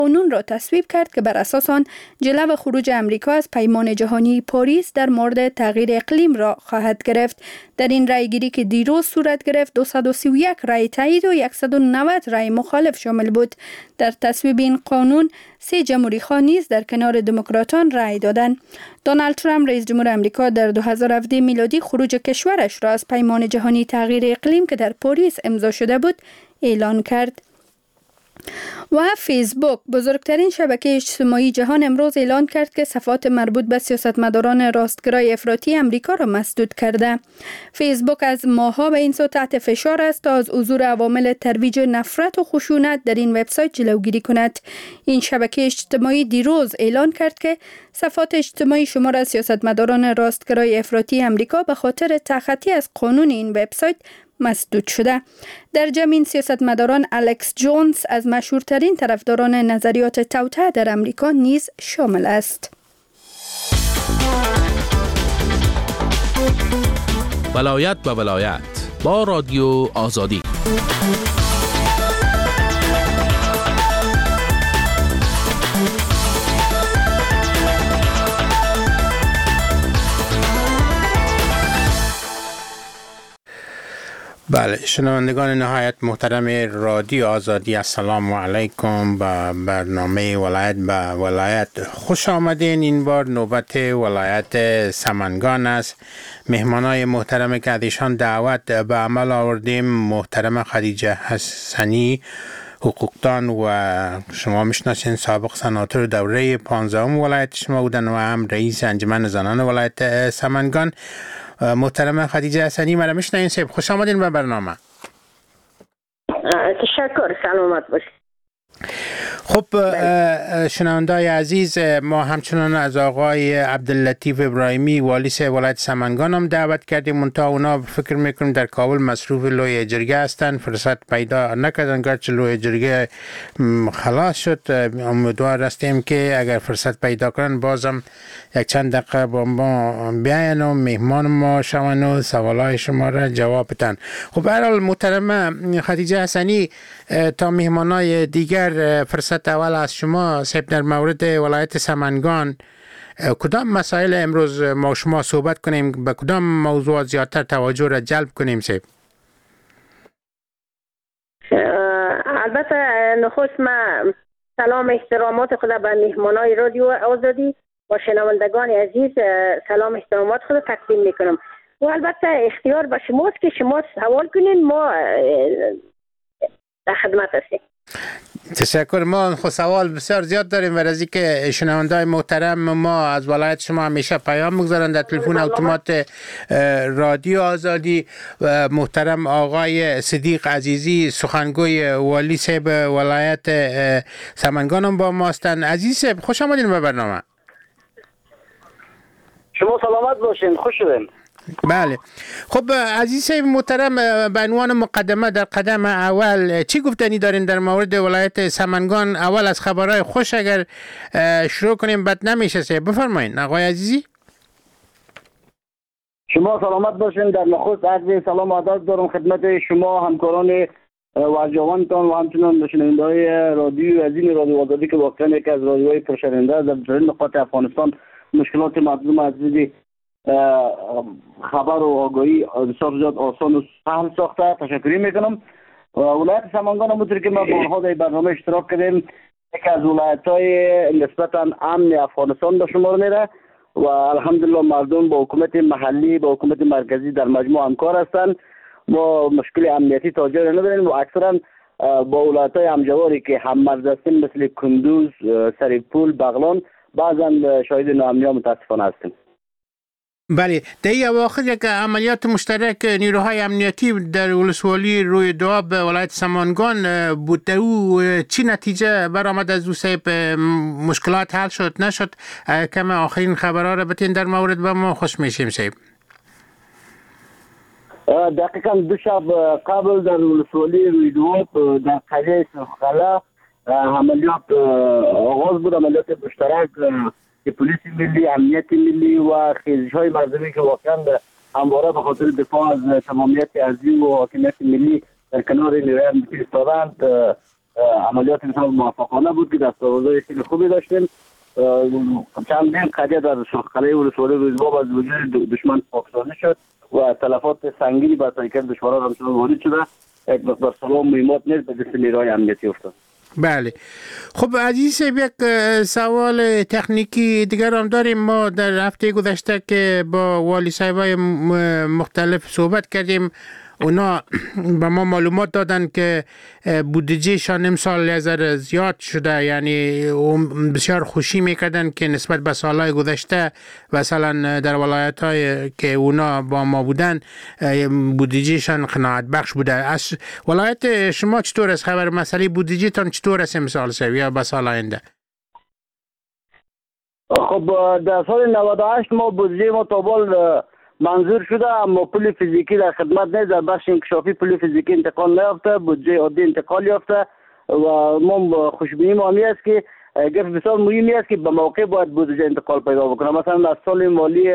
قانون را تصویب کرد که بر اساس آن جلو خروج امریکا از پیمان جهانی پاریس در مورد تغییر اقلیم را خواهد گرفت. در این رأیگیری که دیروز صورت گرفت 231 رأی تایید و 190 رأی مخالف شامل بود. در تصویب این قانون 3 جمهوری‌خواه نیز در کنار دموکراتان رأی دادند. دونالد ترامپ رئیس جمهور آمریکا در 2017 میلادی خروج کشورش را از پیمان جهانی تغییر اقلیم که در پاریس امضا شده بود اعلان کرد. و فیسبوک، بزرگترین شبکه اجتماعی جهان، امروز اعلان کرد که صفحات مربوط به سیاستمداران راستگرای افراطی امریکا را مسدود کرده. فیسبوک از ماه‌ها به این سو تحت فشار است تا از حضور عوامل ترویج نفرت و خشونت در این وبسایت جلوگیری کند. این شبکه اجتماعی دیروز اعلان کرد که صفحات اجتماعی شمار از سیاستمداران راستگرای افراطی امریکا به خاطر تخطی از قانون این وبسایت مسدود شده. در جمع این سیاستمداران الکس جونز از مشهورترین طرفداران نظریات توطئه در امریکا نیز شامل است. ولایت به ولایت با رادیو آزادی. بله، شنوندگان نهایت محترم رادیو آزادی، السلام علیکم. با برنامه ولایت به ولایت خوش آمدین. این بار نوبت ولایت سمنگان است. مهمانای محترم که از ایشان دعوت به عمل آوردیم، محترم خدیجه حسنی، حقوقدان و شما میشناسین، سابق سناتور دوره 15 ولایت شما بودن و هم رئیس انجمن زنان ولایت سمنگان. محترم خدیجه حسنی، مرا میشناسین سیب، خوش آمدین به برنامه. تشکر، سلامت باشید. خب شنوندای عزیز، ما همچنان از آقای عبداللطیف ابراهیمی والی ولایت سمنگان هم دعوت کردیم، منتها اونا فکر میکنیم در کابل مصروف لوی جرگه هستن، فرصت پیدا نکردن. گرچه لوی جرگه خلاص شد، امیدوار هستیم که اگر فرصت پیدا کنن بازم یک چند دقیقه با ما بیاین و مهمان ما شون و سوالای شما را جواب بدن. خب به هر حال محترم خدیجه حسنی، تا مهمانای دیگر فرصت اول از شما سیب، در مورد ولایت سمنگان کدام مسائل امروز ما شما صحبت کنیم، به کدام موضوع زیادتر توجه را جلب کنیم سیب؟ البته نخست من سلام احترامات خود به مهمانای رادیو آزادی و شنوندگان عزیز سلام احترامات خود تقدیم میکنم و البته اختیار به شماست که شما سوال کنین، ما در خدمت هستیم. تشکر. ما خود سوال بسیار زیاد داریم و از اینکه شنوندای محترم ما از ولایت شما همیشه پیام میگذارن در تلفن اتومات رادیو آزادی. محترم آقای صدیق عزیزی، سخنگوی والی صاحب ولایت سمنگان هم با ما هستند. عزیز صاحب، خوش آمدین به برنامه. شما سلامت باشین، خوش شدین. بله. خب عزیز محترم، به عنوان مقدمه در قدم اول چی گفتنی دارین در مورد ولایت سمنگان؟ اول از خبرهای خوش اگر شروع کنیم بد نمیشه. بفرمایید آقای عزیزی. شما سلامت باشین. در نخست عرض سلام و ادب دارم خدمت شما، همکاران ورجوانتان و همچنان شنونده‌های رادیو عظیم رادیو آزادی که واقعا یکی از رادیوهای پرشنونده در جریان نقاط افغانستان مشکلات مردم عزیز خبر و آگاهی بسیار زیاد آسان و سهل ساخته. تشکری میکنم. ولایت سمنگان همونطور که ما بارها در برنامه اشتراک کردیم یکی از ولایت‌های نسبتاً امن افغانستان به شمار میره و الحمدلله مردم با حکومت محلی با حکومت مرکزی در مجموع همکار هستند. ما مشکل امنیتی تاجر نداریم و اکثرا با ولایت‌های همجواری که هم مرز هستیم مثل کندوز، سریپول، بغلان بعضا شاهد ناامنی متاسفانه هستیم. بله، در این اواخر یک عملیات مشترک نیروهای امنیتی در ولسوالی روی دواب ولایت سمنگان بود. در او چی نتیجه برآمد از او صاحب؟ مشکلات حل شد نشد؟ کم آخرین خبرها را بتین در مورد به ما خوش میشیم صاحب. دقیقاً دو شب قبل در ولسوالی روی دواب در قریه سرخلا عملیات آغاز بود، عملیات مشترک که پلیس ملی، امنیت ملی و خیزش‌های مردمی که واقعا همواره به خاطر دفاع از تمامیت ارضی و حاکمیت ملی در کنار نیروهای امنیتی ایستادند عملیات بسیار موفقانه بود که دستاوردهای خیلی خوبی داشتیم. چندین قضیه در شاخقله ولسوالی روزباب از وجود دشمن پاکسازی شد و تلفات سنگینی بر پیکر دشمنان همچنان وارد شده. یک مقدار سلام مهمات نیست به دست نیروهای امنیتی افتاد. بله. خب عزیز، یک سوال تکنیکی دیگر هم داریم. ما در هفته گذشته که با والی صاحبای مختلف صحبت کردیم، اونا به ما معلومات دادن که بودجهشان امسال یه ذره زیاد شده، یعنی بسیار خوشی میکردن که نسبت به سالهای گذشته مثلا در ولایت‌های که اونا با ما بودن بودجهشان قناعت بخش بوده. از ولایت شما چطور است خبر؟ مسئله بودجهتان چطور است امسال یا به سال آینده؟ خب در سال 98 ما بودجه ما تابال منظور شده، اما پول فیزیکی در خدمت نیست. در بخش انکشافی پول فیزیکی انتقال نیافته، بودجه عادی انتقال یافته و ما خوشبینی ما همی است که گفت بسیار مهمی است که به موقع باید بودجه انتقال پیدا بکنه. مثلا از سال مالی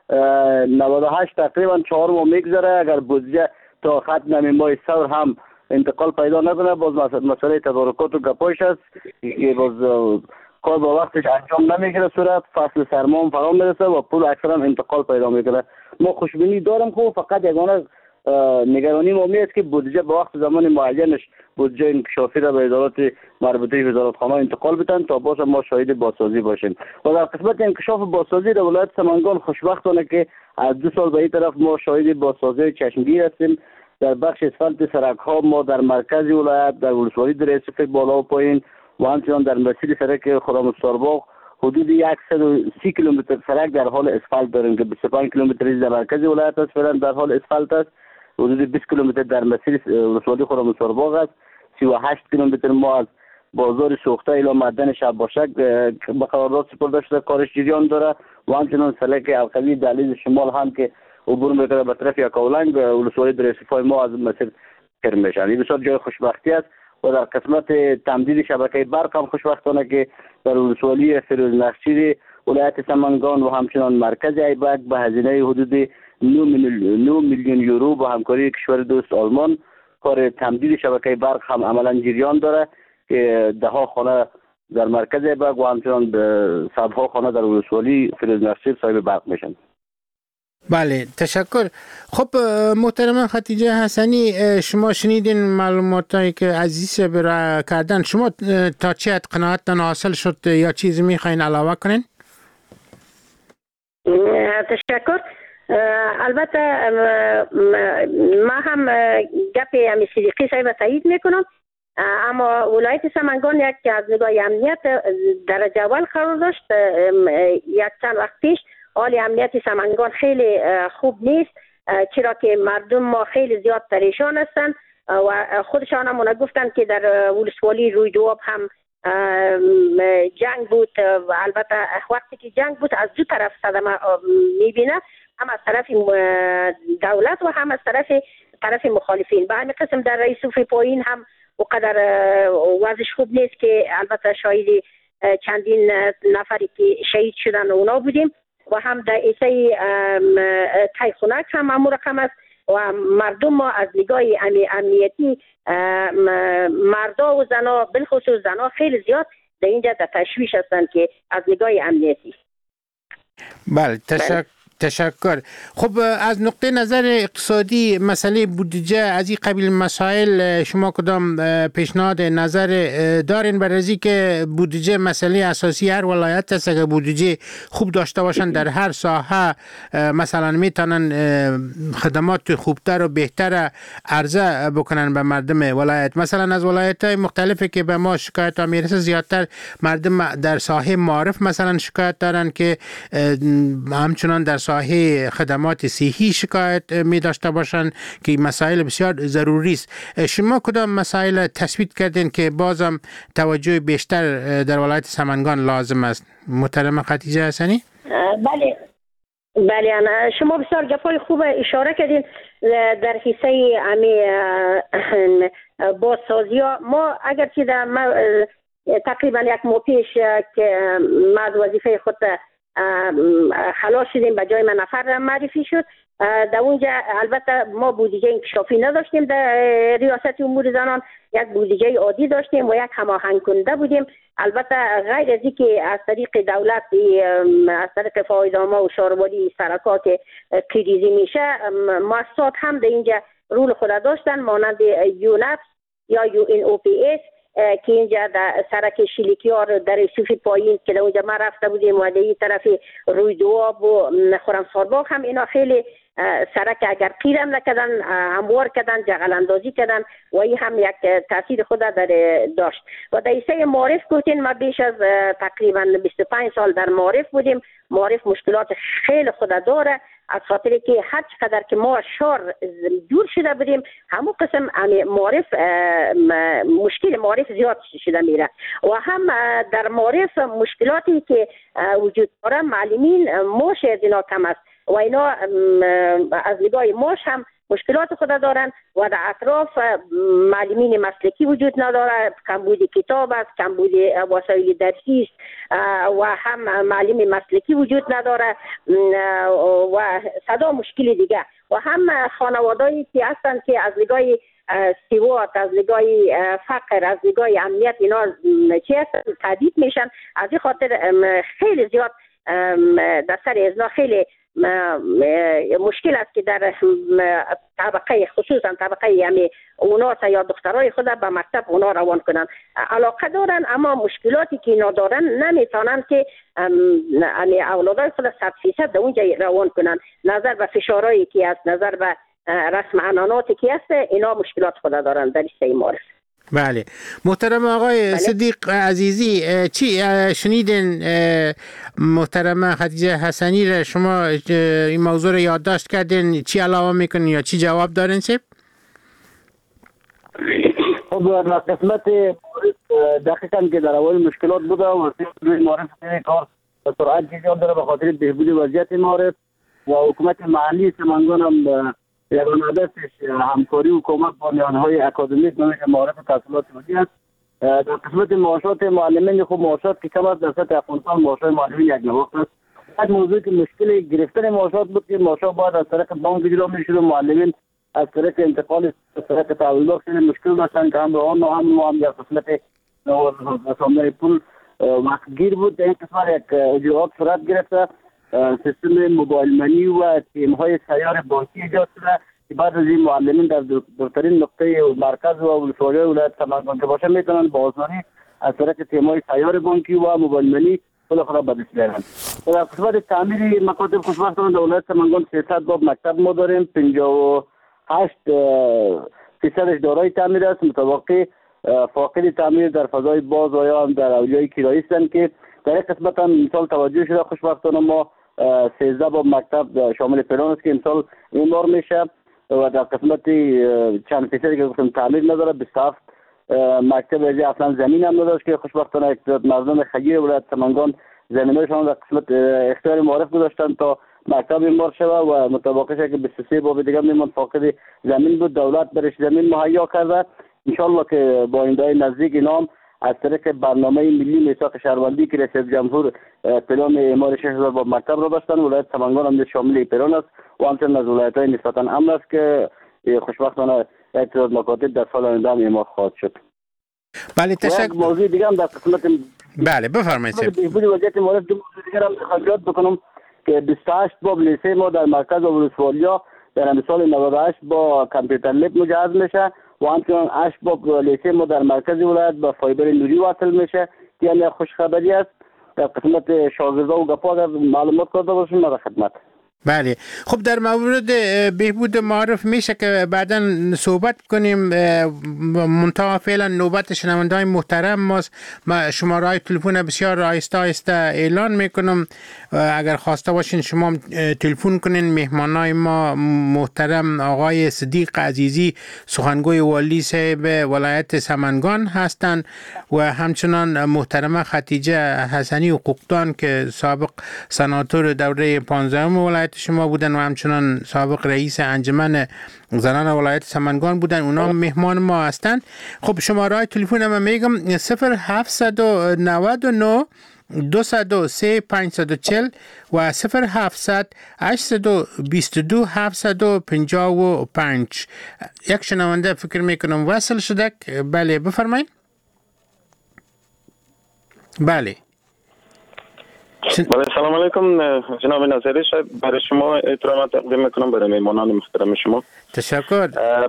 98 تقریبا 4 ماه میگذره، اگر بودجه تا ختم ماه ثور هم انتقال پیدا نکنه، باز مسئله تدارکات و گپایش است که باز کار با وقتش انجام نمیگیره، صورت فصل سرما هم فرا میرسه و پول اکثرا انتقال پیدا میکنه. ما خوشبینی دارم، خوب فقط یگانه نگرانی ما است که بودجه به وقت زمان معینش بودجه انکشافی را به ادارات مربوطه وزارتخانه انتقال بدن تا باز ما شاهد بازسازی باشیم. و در قسمت انکشاف بازسازی در ولایت سمنگان خوشبختانه که از 2 سال به این طرف ما شاهد بازسازی چشمگیر هستیم. در بخش اسفالت سرک ها ما در مرکز ولایت، در ولسوالی درسفک بالا و پایین و همچنان در مسیر سرک خرم‌السارباغ حدود 130 کیلومتر سرک در حال اسفالت داریم که 25 کیلومتر در مرکز ولایت است فعلا در حال اسفالت است. حدود 20 کیلومتر در مسیر ولسوالی خرم‌السارباغ است. 38 کیلومتر ما از بازار سوخته الی معدن شباشک به قرارداد سپرده شده، کارش جریان داره و همچنان سرک القوی دهلیز شمال هم که عبور میکنه به طرف یکاولنگ ولسوالی درسفای ما از مسیر کرمشان. این بسیار جای خوشبختی است. و در قسمت تمدید شبکه برق هم خوشبختانه که در ولسوالی فیروز نخچیر ولایت سمنگان و همچنان مرکز ایبک به هزینه حدود 9 میلیون یورو با همکاری کشور دوست آلمان کار تمدید شبکه برق هم عملا جریان داره که 10 خانه در مرکز ایبک و همچنان صدها خانه در ولسوالی فیروز نخچیر صاحب برق میشن. بله، تشکر. خب محترم خدیجه حسنی، شما شنیدین معلوماتی که عزیز برای کردن. شما تا چه حد قناعتتان حاصل شد یا چیزی میخواین علاوه کنین؟ تشکر. البته ما هم گپ امی صدیقی صاحب تایید میکنم، اما ولایت سمنگان یک از نگاه امنیت درجه اول قرار داشت. یک چند وقت پیش حال امنیت سمنگان خیلی خوب نیست، چرا که مردم ما خیلی زیاد پریشان هستند و خودشان هم گفتن که در ولسوالی روی دواب هم جنگ بود و البته وقتی که جنگ بود از دو طرف صدمه میبینه، هم از طرف دولت و هم از طرف مخالفین. به همین قسم در رئیس صوفی پایین هم وقدر وضعش خوب نیست که البته شاهد چندین نفری که شهید شدن اونا بودیم و هم در ایسای تایخونک هم امور رقم است و مردم ما از نگاه امنیتی مردا و زنا بالخصوص زنا خیلی زیاد در اینجا در تشویش هستند که از نگاه امنیتی. بله، تشکر. خب از نقطه نظر اقتصادی مسئله بودجه از این قبیل مسائل شما کدام پیشنهاد نظر دارین برای از که بودجه مسئله اساسی هر ولایت است؟ که بودجه خوب داشته باشن در هر ساحه مثلا میتونن خدمات خوبتر و بهتر عرضه بکنن به مردم ولایت. مثلا از ولایت‌های مختلفی که به ما شکایت ها میرسه زیادتر مردم در ساحه معارف مثلا شکایت دارن که همچنان در ساحه خدمات صحی شکایت می داشته باشند که مسائل بسیار ضروری است. شما کدام مسائل تثبیت کردین که بازم توجه بیشتر در ولایت سمنگان لازم است؟ محترم خدیجه حسنی؟ بله انا شما بسیار گپای خوب اشاره کردین در حصه بازسازی ها. ما اگر که تقریبا یک ماه پیش که ما از وظیفه خود خلاص شدیم، به جای من نفر معرفی شد. در اونجا البته ما بودجه انکشافی نداشتیم در ریاست امور زنان، یک بودجه عادی داشتیم و یک هماهنگ کننده بودیم. البته غیر از اینکه از طریق دولت از طریق فایدنامه و شارواری سرکات کریزی میشه، مؤسسات هم در اینجا رول خود داشتن، مانند یونپس یا UNOPS که اینجا در سرک شیلیکیار در سوفی پایین که در اونجا ما رفته بودیم و در این طرف روی دواب و خرمسارباغ هم اینا خیلی سرک اگر قیرم نکردن هموار کردن، جغل اندازی کردن و این هم یک تاثیر خود داشت. و در ایسه معارف گفتین ما بیش از تقریبا 25 سال در معارف بودیم. معارف مشکلات خیلی خود داره، از خاطری که هر چقدر که ما شهر دور شده بودیم همون قسم معارف مشکل معارف زیاد شده میره و هم در معارف مشکلاتی که وجود داره معلمین موش از اینا کم است و اینا از نگاه موش هم مشکلات خود دارن و در اطراف معلمین مسلکی وجود نداره، کمبود کتاب است، کمبود وسایل درسی است و هم معلم مسلکی وجود نداره و صدا مشکلی دیگه و هم خانوادهایی که هستن که از نگاه سواد، از نگاه فقر، از نگاه امنیت اینا چی هستن تهدید میشن. از این خاطر خیلی زیاد در سر ازنا خیلی مشکل است که در طبقه خصوصا طبقه یعنی اونا یا دخترای خود به مکتب اونا روان کنن، علاقه دارن اما مشکلاتی که اینا دارن نمیتونن که اولادای خود 100% در اونجا روان کنن. نظر به فشارهایی که است، نظر به رسم عناناتی که است، اینا مشکلات خود دارن در این معارف. بله محترم آقای صدیق عزیزی، چی شنیدین محترم خدیجه حسنی را؟ شما این موضوع را یادداشت کردین، چی علاوه میکنین یا چی جواب دارین؟ خب در قسمت دقیقاً که در اول مشکلات بوده و روی معرف کار به سرعت جریان داره به خاطر بهبود وضعیت معرف و حکومت محلی سمنگان هم یگانه هدفش همکاری حکومت با میانهای اکادمیک نوش معارف تحصیلات عالی است. در قسمت معاشات معلمین خب معاشات که کم است، در سطح افغانستان معاشات معلمین یک نواخت است. یک موضوع که مشکل گرفتن معاشات بود که معاشات باید از طریق بانک اجرا میشد و معلمین از طریق انتقال از طریق تحویلات خیلی مشکل داشتن که هم به آن و هم در قسمت رساندن پول وقتگیر بود. در این قسمت یک اجراعات صورت گرفته، سیستم موبایل منی و تیم‌های سیار بانکی ایجاد شده که بعد از این معلمین در دورترین نقطه مرکز و ولسوالی ولایت سمنگان که باشه میتونن با آسانی از طریق تیم‌های سیار بانکی و موبایل منی خود خود به دست بیارن. در قسمت تعمیر مکاتب خوشبختانه در ولایت سمنگان 300 باب مکتب ما داریم، 58 فیصدش دارای تعمیر است، متوقع فاقد تعمیر در فضای باز و یا در اولیای کرایی هستند که در این قسمت هم امسال توجه شده. خوشبختانه ما 13 باب مکتب شامل پلان است که امسال اعمار میشه و در قسمت چند فیصدی که گفتم تعمیر نداره. 27 مکتب اصلا زمین هم نداشت که خوشبختانه مردم خیر ولایت سمنگان زمینایشان در قسمت اختیار معرف گذاشتن تا مکتب اعمار شده و متوقع شده که 23 باب دیگه میمون فاقد زمین بود، دولت برش زمین مهیا کرده. انشالله که با آینده نزدیک اینام از طریق برنامه ملی میثاق شهروندی که رئیس جمهور پلان اعمار 6000 باب مکتب را داشتن، ولایت سمنگان هم شامل پلان است و همچنین از ولایت‌های نسبتاً امن است که خوشبختانه یک تعداد مکاتب در سال آینده اعمار خواهد شد. بله تشکر. موضوع دیگه هم در قسمت بله بفرمایید. بهبود وضعیت معرف دو موضوع دیگه هم خدمت بکنم که 28 باب لیسه ما در مرکز ولسوالیا در سال 98 با کامپیوتر لب مجهز میشه و همچنین 8 باب لیسه ما در مرکز ولایت با فایبر نوری وصل میشه که یعنی خوش خبری است. در قسمت شاگردا و گپا اگر معلومات کرده باشیم ما خدمت. بله خب در مورد بهبود معارف میشه که بعدا صحبت کنیم. منتها فعلا نوبت شنونده‌های محترم ماست. ما شماره‌های تلفن بسیار آهسته اعلان میکنم، اگر خواسته باشین شما تلفن کنین. مهمانای ما محترم آقای صدیق عزیزی سخنگوی والی صاحب ولایت سمنگان هستند و همچنان محترمه خدیجه حسنی حقوقدان که سابق سناتور دوره 15 ولایت ولایت شما بودن و همچنان سابق رئیس انجمن زنان ولایت سمنگان بودن، اونا مهمان ما هستند. خب شماره تلفن ما میگم 0799 203 540 و 0700 822 755. یک شنونده فکر میکنم وصل شده. بله بفرمایید. بله سلام علیکم جناب ناظری، برای شما احترامات تقدیم میکنم برای میهمانان محترم شما. تشکر.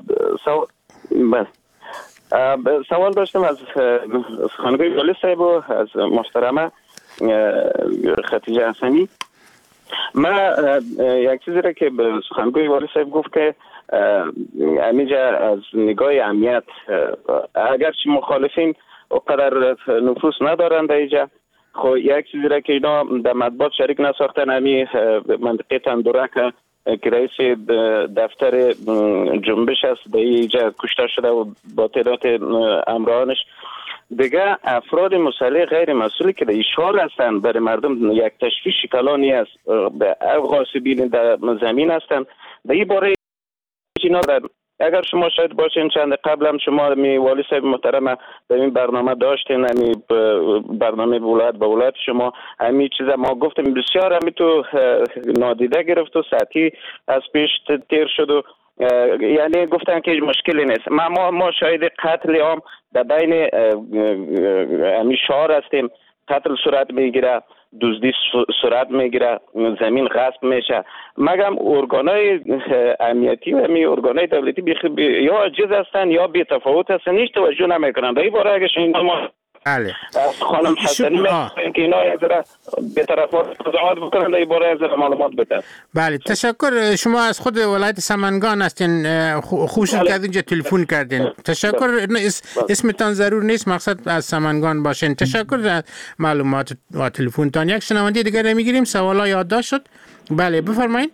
سوال داشتم از سخنگوی والی صاحب و از محترمه خدیجه حسنی. من یک چیزی را که به سخنگوی والی صاحب گفت که امیجا از نگاه امنیت اگرچه مخالفین اقدر نفوذ ندارند اینجا، خب یک چیزی را که اینا در مطبوعات شریک نساختن، همی منطقه تندورک که رئیس دفتر جنبش است در اینجا کشته شده و با تعداد همراهانش، دیگه افراد مسلح غیر مسئولی که اشغال هستند برای مردم یک تشویش کلانی است، غاصبین در زمین هستند. در این باره اینا اگر شما شاید باشین چند قبل هم شما می والی صاحب محترم در این برنامه داشتین، همی برنامه ولایت به ولایت شما همین چیزا ما گفتیم بسیار همی تو نادیده گرفت و ساعتی از پیش تیر شد و یعنی گفتن که مشکلی نیست. ما شاید قتل عام در بین همی شهر هستیم، قتل صورت میگیره، دزدی صورت میگیره، زمین غصب میشه، مگم ارگانای امنیتی و می ارگانای دولتی یا عاجز هستن یا بی تفاوت هستن، هیچ توجه نمیکنن. در این باره اگه شما بله خانم حسنی میگن که اینا از به طرفات قضاوت بکنن، در این باره از معلومات بدن. بله تشکر. شما از خود ولایت سمنگان هستین، خوش کردین اینجا تلفن کردین. تشکر. اسمتان ضرور نیست، مقصد از سمنگان باشین. تشکر از معلومات و تلفنتان. یک شنونده دیگر میگیریم، سوالا یادداشت شد. بله بفرمایید.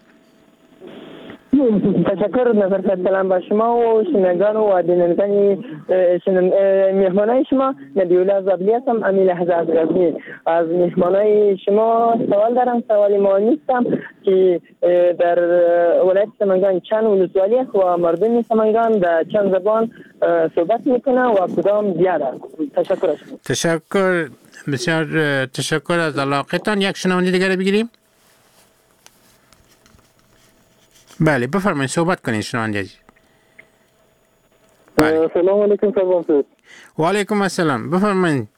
تشکر. نظر سلام با شما و شنوندگان و بینندگان مهمانای شما. نبی‌الله زابلی هستم، امی لحظه از غزنی. از مهمانای شما سوال دارم، سوالی ما نیستم که در ولایت سمنگان چند ولسوالی است و مردم سمنگان در چند زبان صحبت میکنن و کدام زیاد است؟ تشکر از شما. تشکر، بسیار تشکر از علاقتان. یک شنونده دیگر بگیریم. بله بفرمایید، صحبت کنید شنونده عزیز. بله. سلام علیکم سلام. و علیکم السلام، بفرمایید.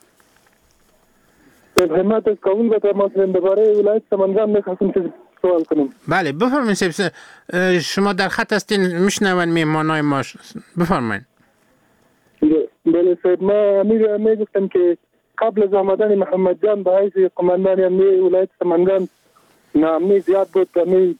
خدمت از قبول به تمام درباره ولایت سمنگان می‌خواستم که سوال کنم. بله بفرمایید. شما در خط هستین، میشنون میهمانای ما. بفرمایید. بله صاحب، ما میگفتم که قبل از آمدن محمد جان به حیث قماندان امنیه ولایت سمنگان ناامنی زیاد بود،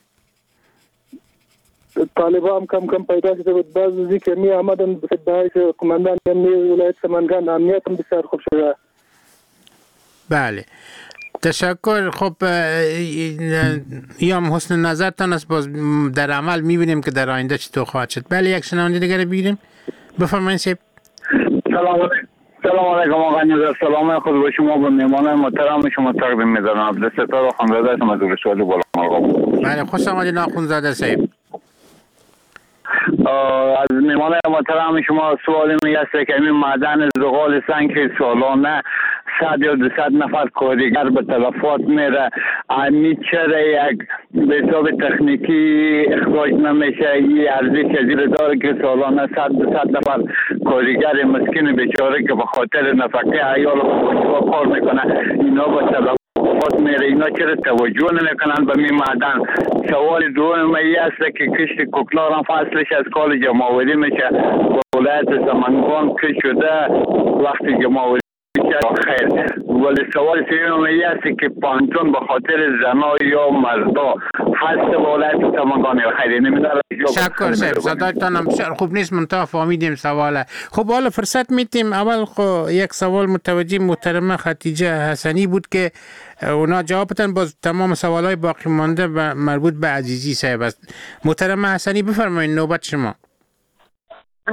طالبان کم پیدا شده بود. بعض از که می آمدن به حیث قماندان امنیه ولایت سمنگان امنیت هم بسیار خوب شده. بله تشکر. خب یا حسن نظرتان است، باز در عمل میبینیم که در آینده چطور خواهد شد. بله یک شنونده دیگر بگیریم. بفرمایید سیب. سلام علیکم آقا نظر. سلام خود به شما و مهمانان محترم شما تقدیم می‌دارم. عبدالستار آخوندزاده هستم از ولسوالی بالامرغاب. بله خوش آمدید آخوندزاده صاحب. از مهمان محترم شما سوالی میگه که این معدن زغال سنگ که سالانه 100 یا 200 نفر کارگر به تلفات میره، امی چرا یک به حساب تکنیکی اخراج نمیشه؟ این ارزش زیر داره که سالانه 100-200 نفر کارگر مسکین بیچاره که به خاطر نفقه عیال و کار میکنه اینا به تلفات میره، اینا چرا توجه نمیکنن به می معدن؟ سوال دوم این است که کشت کوکنار هم فصلش از کال جمع‌آوری میشه، ولایت سمنگان کش شده وقتی جمع‌آوری خیر. ولی سوال سوم این است که پانتون به خاطر زنا یا مردا هست ولایت سمنگان یا خیر نمیداره. تشکر صاحب، صدایتان هم بسیار خوب نیست، منتها فهمیدیم سواله. خب حالا فرصت میتیم اول یک سوال متوجه محترمه خدیجه حسنی بود که اونا جوابتن، باز تمام سوالای باقی مانده و مربوط به عزیزی صاحب است. محترمه حسنی بفرمایید، نوبت شما.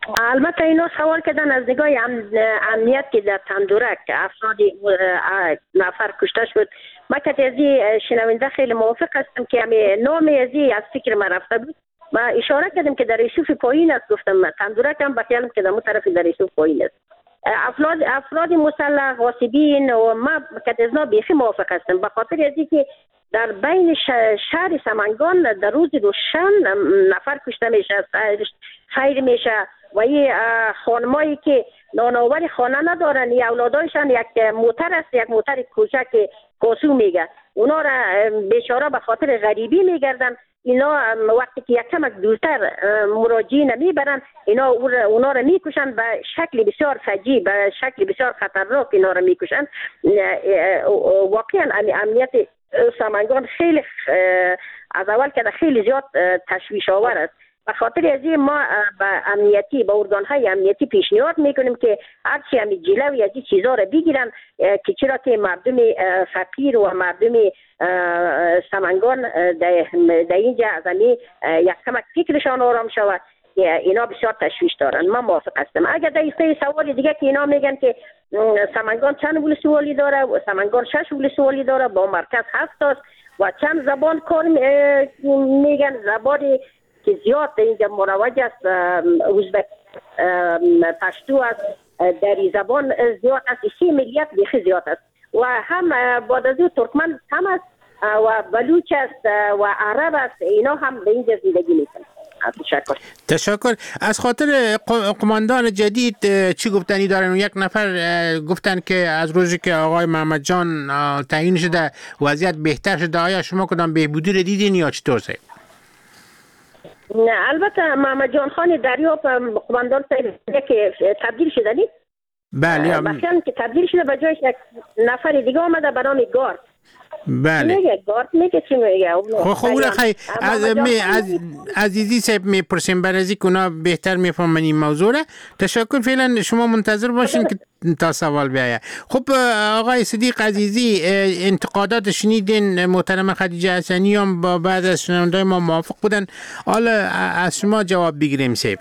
البته اینا سوال کردن از نگاه امنیت که در تندورک افرادی نفر کشته شد. ما که از شنونده خیلی موافق هستم که همین نام از فکر من رفته بود. ما اشاره کردم که در یوسف پایین است، گفتم تندورک هم بخیالم که در اون طرف در یوسف پایین است. افراد مسلح غاصبین و ما که از اینا بیخی موافق هستم، به خاطر از اینکه در بین شهر سمنگان در روز روشن نفر کشته میشه، خیر میشه و این خانمایی که نانآور خانه ندارن، یا اولادایشان یک موتر است، یک موتر کوچک کاسو میگه، اونا را بیچاره به خاطر غریبی میگردن. اینا وقتی که یک کمک دورتر مراجعین میبرن، اینا اونا را میکشن به شکل بسیار فجیع، به شکل بسیار خطرناک اینا را میکشن. واقعا امنیت سمنگان خیلی از اول که خیلی زیاد تشویش آور است. به خاطر از این ما به ارگان‌های امنیتی پیشنهاد میکنیم که هرچی همی جلوی از این چیزا را بگیرن، که چرا که مردم فقیر و مردم سمنگان در اینجا از همی یک کمک فکرشان آرام شود. اینا بسیار تشویش دارن. من موافق هستم. اگر در این سوال دیگه که اینا میگن که سمنگان چند ولسوالی داره و سمنگان 6 ولسوالی داره، با مرکز 7 است و چند زبان کار میگن، زبانی که زیاد اینجا مروج است، ازبک پشتو است، دری زبان زیاد است، 3 ملیت بیخی زیاد است و هم بعد از ترکمن هم است و بلوچ است و عرب است. اینا هم به اینجا زندگی میکنن. تشکر. از خاطر قماندان جدید چی گفتنی دارن؟ یک نفر گفتن که از روزی که آقای محمد جان تعیین شده وضعیت بهتر شده. آیا شما کدام بهبودی رو دیدین یا چطور سه؟ البته محمد جان خان دریاب قماندان که تبدیل شده نی؟ بله. مثلا که تبدیل شده به جایش یک نفر دیگه آمده به نام گارد. بله. میگه گارد میگه چی میگه؟ خب او را خیلی عزیزی صاحب میپرسیم برای از اینکه اونا بهتر میفهمن این موضوع را. تشکر. فعلا شما منتظر باشین که تا سوال بیاید. خب آقای صدیق عزیزی، انتقادات شنیدین. محترم خدیجه حسنی هم با بعض از شنوندای ما موافق بودن. حالا از شما جواب بگیریم صاحب.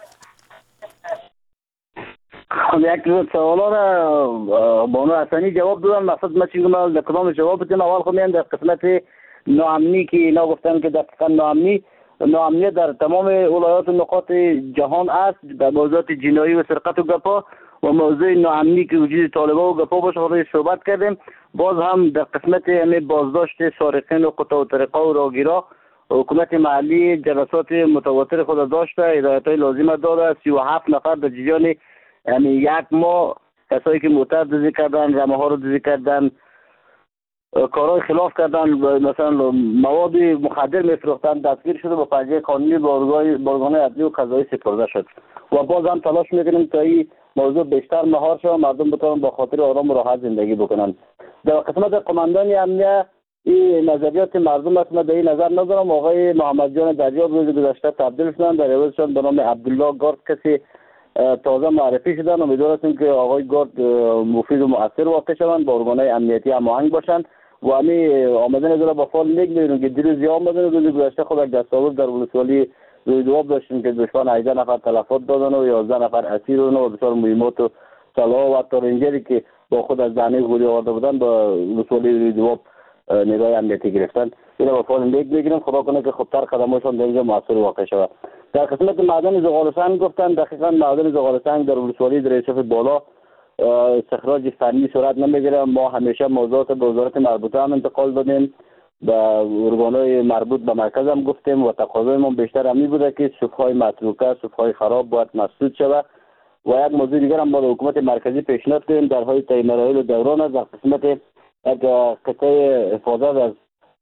یک سوالا را بانو حسنی جواب دادن. مقصد من چیزی ما کدام جواب بدیم. اول خب میان در قسمت ناامنی که اینا گفتن که دقیقا ناامنی در تمام ولایات و نقاط جهان است. در موضوعات جنایی و سرقت و گپا و موضوع ناامنی که وجود طالبا و گپا باشه خودش صحبت کردیم. باز هم در قسمت بازداشت سارقین و قطاع الطرق و راهگیرا حکومت محلی جلسات متواتر خود داشته، هدایت‌های لازم داده. 37 نفر در جریان یعنی یک ماه کسایی که موتر دزدی کردن، رمه ها رو دزدی کردن، کارهای خلاف کردن، مثلا مواد مخدر میفروختن، دستگیر شده با پنجه قانونی با ارگان‌های عدلی و قضایی سپرده شد. و باز هم تلاش میکنیم تا این موضوع بیشتر مهار شد، مردم بتونن با خاطر آرام و راحت زندگی بکنن. در قسمت قماندان امنیه این نظریات مردم است، من در این نظر ندارم. آقای محمد جان دریاب روز گذشته تبدیل شدن، در عوضشان به نام عبدالله گارد کسی تازه معرفی شدن. امیدوار هستیم که آقای گارد مفید و مؤثر واقع شوند، با ارگان‌های امنیتی هماهنگ باشند و همین آمدن از با فال میگیریم که دیروز آمدن روز گذشته خود دستاورد در ولسوالی روی دواب داشتیم که دشمن 18 نفر تلفات دادن و 11 نفر اسیر و بسیار مهمات و سلاح و حتی رنجری که با خود از دهنه گوری آورده بودن با ولسوالی روی دواب نیروی امنیتی گرفتن. اینا با فال میگیریم. خدا کنه که خودتر قدمشون در اینجا مؤثر واقع شود. در قسمت معدن زغال‌سنگ گفتن دقیقاً معدن زغال‌سنگ در ولسوالی در یوسف بالا استخراج فنی صورت نمیگیره. ما همیشه موضوعات به وزارت مربوطه هم انتقال دادیم، به ارگان‌های مربوط به مرکز هم گفتیم و تقاضای ما بیشتر همین بوده که سوخت‌های متروکه، سوخت‌های خراب باید مسدود شود. و یک موضوع دیگر هم با حکومت مرکزی پیشنهاد کردیم در حال تعیین مراحل دوران است. در قسمت یک قطعه حفاظت از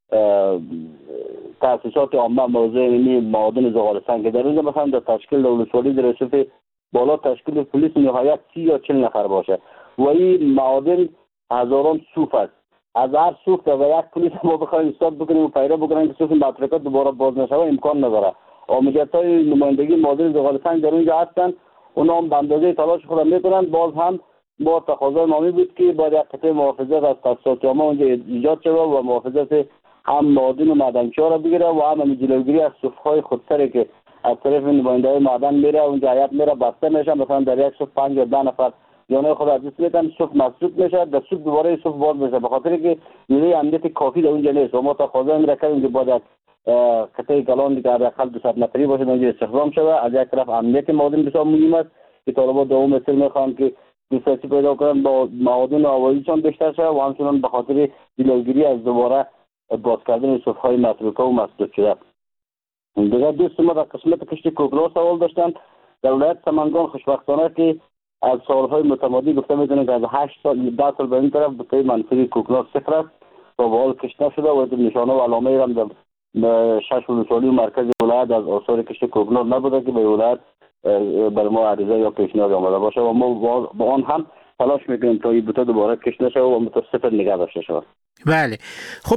تأسیسات عامه موضوع معادن زغال‌سنگ در اینجا مثلا در تشکیل ولسوالی در یوسف بالا تشکیل پلیس نهایت 30 یا 40 نفر باشه و این معادن هزاران صوف است. از هر صوف و یک پلیس ما بخوایم استاد بکنیم و پیدا بکنیم که صوف متروکه دوباره باز نشه امکان نداره. آموزش‌های نمایندگی معادن زغال‌سنگ در اینجا هستند، اونا هم به اندازه تلاش خود میکنند. باز هم با تقاضای ما بود که باید یک قطعه محافظت از تأسیسات عامه اونجا ایجاد شود و محافظت هم معادن و معدنچی‌ها را بگیره و هم جلوگیری از صوف‌های خودسری که از طرف نماینده‌های معدن میره اونجا هیئت میره بسته میشه، مثلا در یک صف 5 یا 10 نفر جانای خود از دست میدن، صف مسدود میشه، در صف دوباره صف باز میشه، به خاطر که نیروی امنیتی کافی در اونجا نیست. ما تا خوازه میره کردیم که باید قطعه کلان دیگه حداقل 200 نفری باشه اونجا استخدام شده. از یک طرف امنیت معادن بسیار مهم است که طالبان دوم مثل میخوان که دوستی پیدا کنن با معادن آوازیشان بیشتر شده و همچنان به خاطر جلوگیری از دوباره باز کردن صف‌های متروکه و مسدود شده. دیگه دوست ما در قسمت کشتی کوکنار سوال داشتن. در ولایت سمنگان خوشبختانه که از سالهای متمادی گفته میتونن که از 8 سال 10 سال به این طرف بطور منفی کوکنار صفر است و به حال کشت نشده و نشانه و علامه هم در 6 ولسوالی مرکز ولایت از آثار کشتی کوکنار نبوده که به ولایت بر ما عریضه یا پیشنهاد آمده باشه و ما با آن هم تلاش میکنیم تا این بوته دوباره کشت نشه و متصفر نگه داشته شود. بله خب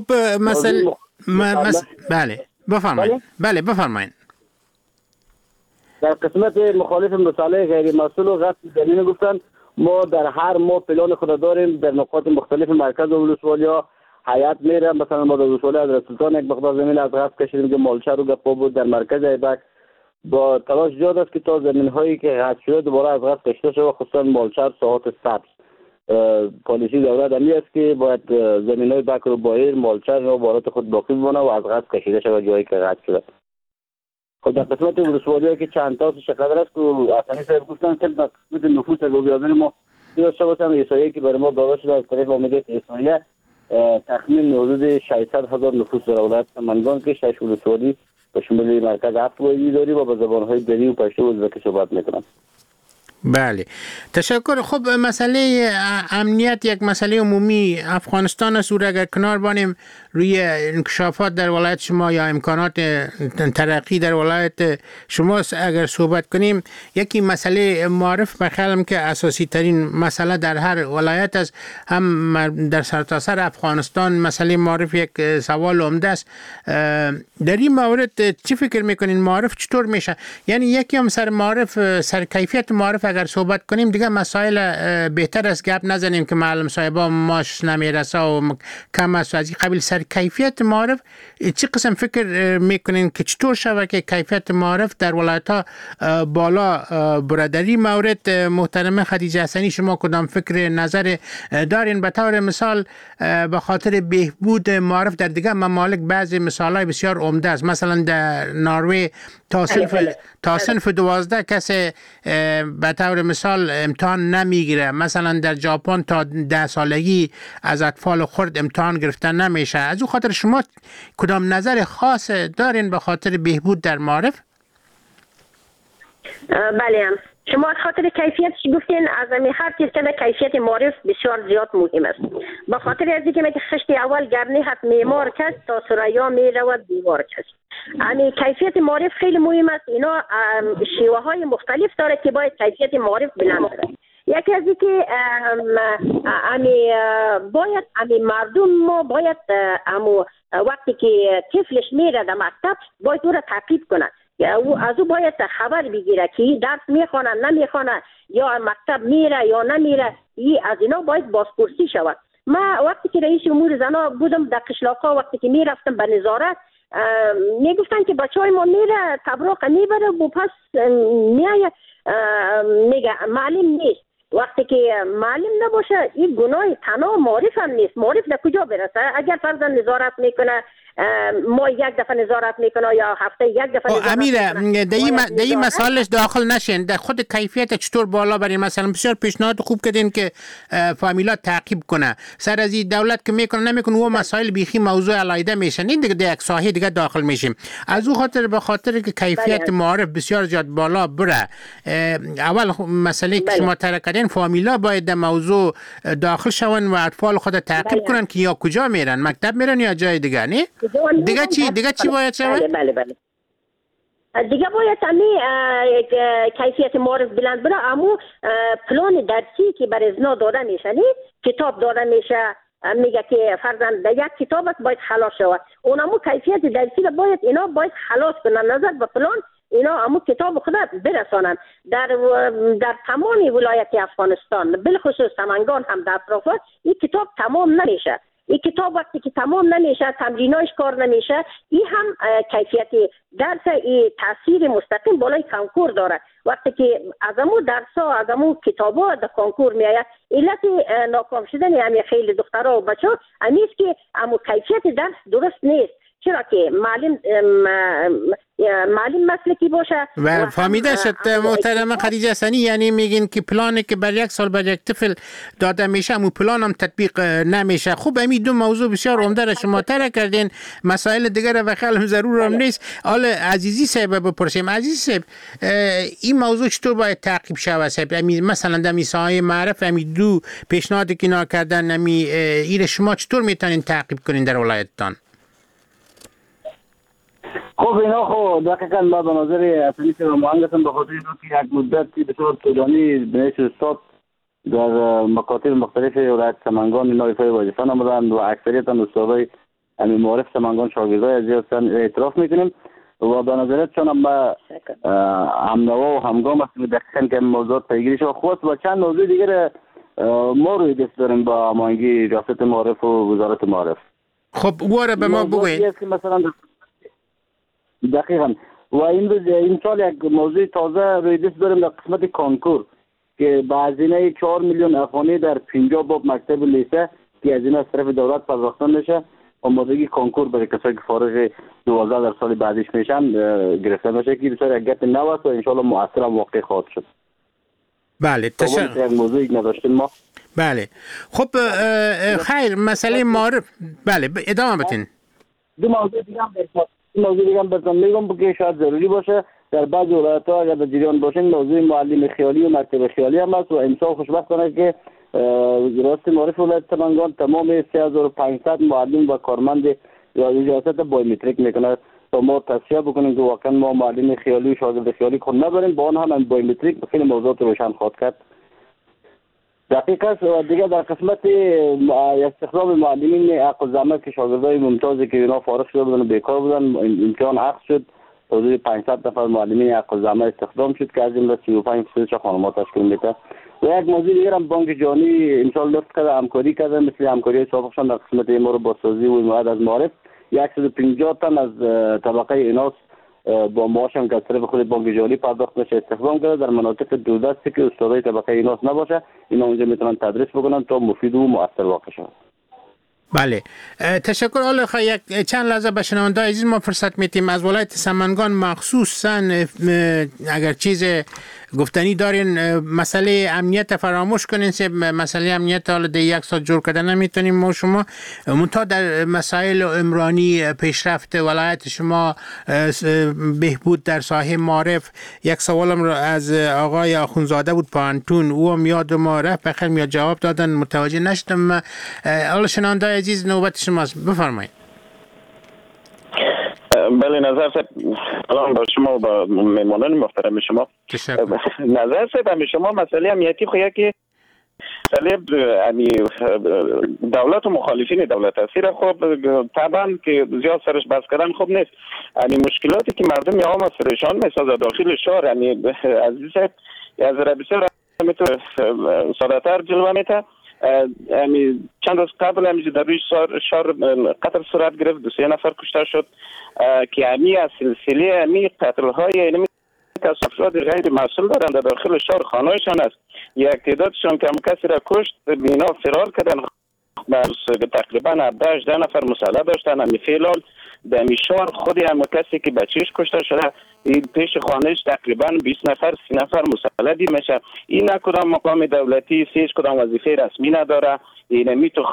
بله بفرمایید. بله بفرمایید. در قسمت مخالف مسئله غیر مسئول و غصب زمین گفتن ما در هر ماه پلان خود داریم در نقاط مختلف مرکز و ولسوالیا هیئت میره. مثلا ما در ولسوالی حضرت سلطان یک مقدار زمین از غصب کشیدیم که مالشه رو گپا بود. در مرکز ایبک با تلاش زیاد است که تا زمین هایی که غصب شده دوباره از غصب کشیده شده، خصوصا مالشه ساحات سبز. پالیسی دولت همی است که باید زمین های بکر و بایر مالشه رو بارات خود باقی بمانه و از غصب کشیده شده جایی که غصب شده. خب در قسمت ولسوالی که چند تا شقدر است که اصلا صاحب گفتن که در قسمت نفوس گویادن ما داشته باشم احصایه‌ای که برای ما داده شده از طریق مدیریت احصایه تخمین حدود 600,000 نفوس در ولایت سمنگان که 6 ولسوالی به شمول مرکز 7 ولایتی داری و به زبان‌های دری و پشتو و ازبکی صحبت می‌کنند. بله تشکر. خب مسئله امنیت یک مسئله عمومی افغانستان است و اگر کنار بانیم روی انکشافات در ولایت شما یا امکانات ترقی در ولایت شما اگر صحبت کنیم، یکی مسئله معارف بخیالم که اساسی ترین مسئله در هر ولایت است، هم در سرتاسر افغانستان مسئله معارف یک سوال عمده است. در این مورد چی فکر میکنین معارف چطور میشه؟ یعنی یکی هم سر معارف سر کیفیت معارف اگر صحبت کنیم دیگه مسائل بهتر است گپ نزنیم که معلم صاحبا ماش نمیرسه و کم است. از این قبیل سر کیفیت معارف چی قسم فکر میکنین که چطور شود که کیفیت معارف در ولایت ها بالا بره؟ در این مورد محترم خدیجه حسنی شما کدام فکر نظر دارین؟ به طور مثال به خاطر بهبود معارف در دیگه ممالک بعضی مثالای بسیار عمده است. مثلا در نروژ تا صنف 12 کسی به طور مثال امتحان نمیگیره. مثلا در ژاپن تا 10 سالگی از اطفال خرد امتحان گرفتن نمیشه. از اون خاطر شما کدام نظر خاص دارین به خاطر بهبود در معارف؟ بله شما از خاطر کیفیتش گفتین. از هر چیز که کیفیت معارف بسیار زیاد مهم است. به خاطر از اینکه خشت اول گرنی حت معمار کس تا سریا می رود دیوار کس. یعنی کیفیت معارف خیلی مهم است. اینا شیوه های مختلف داره که باید کیفیت معارف بلند کنه. یکی از اینکه باید مردم ما باید وقتی که طفلش میره در مکتب باید او را تعقیب کنه. از او باید خبر بگیره که درس میخونه نمیخونه یا مکتب میره یا نمیره. از اینا باید بازپرسی شود. ما وقتی که رئیس امور زنا بودم در قشلاق‌ها وقتی که میرفتم به نظارت میگفتن که بچهای ما میره تبرق میبره و پس میایه میگه معلم نیست. وقتی که معلم نباشه این گناه تنها معرف هم نیست. معرف در کجا برسه؟ اگر فرضاً نظارت میکنه ما یک دفعه نظارت میکنه یا هفته یک دفعه نظارت امیره در این مسائلش داخل نشین. در خود کیفیت چطور بالا برین؟ مثلا بسیار پیشنهاد خوب کردین که فامیلا تعقیب کنه. سر از این دولت که میکنه نمیکنه و مسائل بیخی موضوع علیحده میشن. این دیگه در یک ساحه دیگه داخل میشیم. از اون خاطر به خاطر که کیفیت معارف بسیار زیاد بالا بره، اول مسئله که شما طرح کردین فامیلا باید در موضوع داخل شون و اطفال خود تعقیب کنن که یا کجا میرن، مکتب میرن یا جای دیگه. نه دیگه چی باید شود؟ بله دیگه باید کیفیت معارف بلند بره. اما پلان درسی که بر ازنا داده میشه، کتاب داده میشه میگه که فرضاً در یک کتاب باید خلاص شود. اونمو کیفیت درسی را باید اینا باید خلاص کنن نظر به پلان اینا همون کتاب خود برسانن در تمام ولایت افغانستان، بالخصوص سمنگان هم در اطرافات این کتاب تمام نمیشه. این کتاب وقتی که تمام نمیشه، تمریناش کار نمیشه، این هم کیفیت درس این تاثیر مستقیم بالای کنکور داره. وقتی که از امو درس‌ها از امو کتاب‌ها در کنکور میآید، علت ناکام شدن همین خیلی دخترها و بچه‌ها همیست که امو کیفیت درس درست نیست. چرا که معلم مسلکی باشه و فهمیده شد محترم خدیجه حسنی، یعنی میگین که پلانی که بر یک سال بر یک طفل داده میشه اون پلان هم تطبیق نمیشه. خوب همین دو موضوع بسیار عمده را شما طرح کردین، مسائل دیگر و خیلی ضرور هم نیست. حالا عزیزی صاحب بپرسیم، عزیزی صاحب این موضوع چطور باید تعقیب شود صاحب؟ مثلا در میسای معرف همین دو پیشنهادی که نا کردن این شما چطور میتونین تعقیب کنین در ولایتتان؟ خب اینا خب دقیقا ما به نظر اصلی که مهندسم به خاطر که یک مدتی بسیار طولانی بنیش استاد در مکاتب مختلف ولایت سمنگان اینا ایفای وظیفه نمودند و اکثریت استادای همین معارف سمنگان شاگردای عزیز هستن اعتراف میکنیم و به نظرت چون ما همنوا و همگام هستیم دقیقا که موضوعات پیگیری شد. خواست و چند موضوع دیگر ما روی دست داریم با هماهنگی ریاست معارف و وزارت معارف. خب واره به ما بگوین. مثلا دقیقاً و این سال یک موضوع تازه روی دست داریم در قسمت کنکور که با هزینه 4 میلیون افغانی در 50 باب مکتب لیسه که هزینه از طرف دولت پرداخته میشه، آمادگی کنکور برای کسایی که فارغ 12 در سال بعدش میشن گرفته میشه که بسیار یک گپ نو است و ان شاء الله مؤثر هم واقع خواهد شد. بله یک موضوعی نداشتیم ما. بله خب خیر مسئله معارف. بله ادامه بدین. دو موضوع دیگه هم براتون میگم که شاید ضروری باشه. در بعضی ولایت‌ها اگر در جریان باشین موضوع معلم خیالی و مکتب خیالی هم هست و امسال خوشبختانه که ریاست معارف ولایت سمنگان تمام 3500 معلم و کارمند یا اجازت بایومتریک میکنه تا ما تصفیه بکنیم که واقعا ما معلم خیالی و شاگرد خیالی خود نداریم، با آن هم بایومتریک خیلی موضوعات روشن خواهد کرد. دقیقاً و دیگه در قسمت استخدام معلمین حق الزحمه که شاگردای ممتازی که اینا فارغ شده بودن و بیکار بودن امتحان عقد شد، حدود 500 نفر معلمین حق الزحمه استخدام شد که از جمله 35 خانم‌ها تشکیل میده. و یک موضوع دیگه هم بانک جهانی امسال لطف کرده همکاری کرده، مثل همکاری سابقشان در قسمت امور بازسازی و حمایت از معارف 150 تن از طبقه ایناس با معاش هم که از طرف خود بانک جهانی پرداخت میشه استخدام کرده در مناطق دوردستی که استادای طبقه ایناس نباشه، اینا اونجا میتونن تدریس بکنن تا مفید و مؤثر واقع شود. بله تشکر. حالا یک چند لحظه به شنونده‌های عزیز ما فرصت میتیم از ولایت سمنگان مخصوصا اگر چیز گفتنی دارین مسئله امنیت فراموش کنین، مسئله امنیت حالا در یک ساعت جور کردن نمیتونیم ما شما منتها در مسائل عمرانی پیشرفت ولایت شما بهبود در ساحه معارف یک سوالم را از آقای آخونزاده بود پانتون، او هم یاد ما رفت بخیر میاد جواب دادن متوجه نشدم. حالا شنونده عزیز نوبت شماست، بفرمایید. بله نظر سلام با شما و با مهمانان محترم شما. نظر به شما مسئله امنیتی خو یکی مسئله دولت و مخالفین دولت است. خب طبعا که زیاد سرش بحث کردن خوب نیست. مشکلاتی که مردم عوام از سرشان میسازه داخل شهر عزیز از بسیار میتونه ساده‌تر جلوه میده. چند روز قبل در روی شهر قتل صورت گرفت، 2 نفر کشته شد که از سلسله قتل های افراد غیر مسئول دارند در داخل شهر خانه‌شان است. یک تعدادشان که کسی را کشت بینا فرار کردن، تقریبا 18 نفر مسلح داشتن. فعلا در شهر خود هم کسی که بچهش کشته شده پیش خانهش تقریبا 20 نفر 30 نفر مسلح دید میشه. این کدام مقام دولتی هیچ کدام وظیفه رسمی نداره. اینمی تو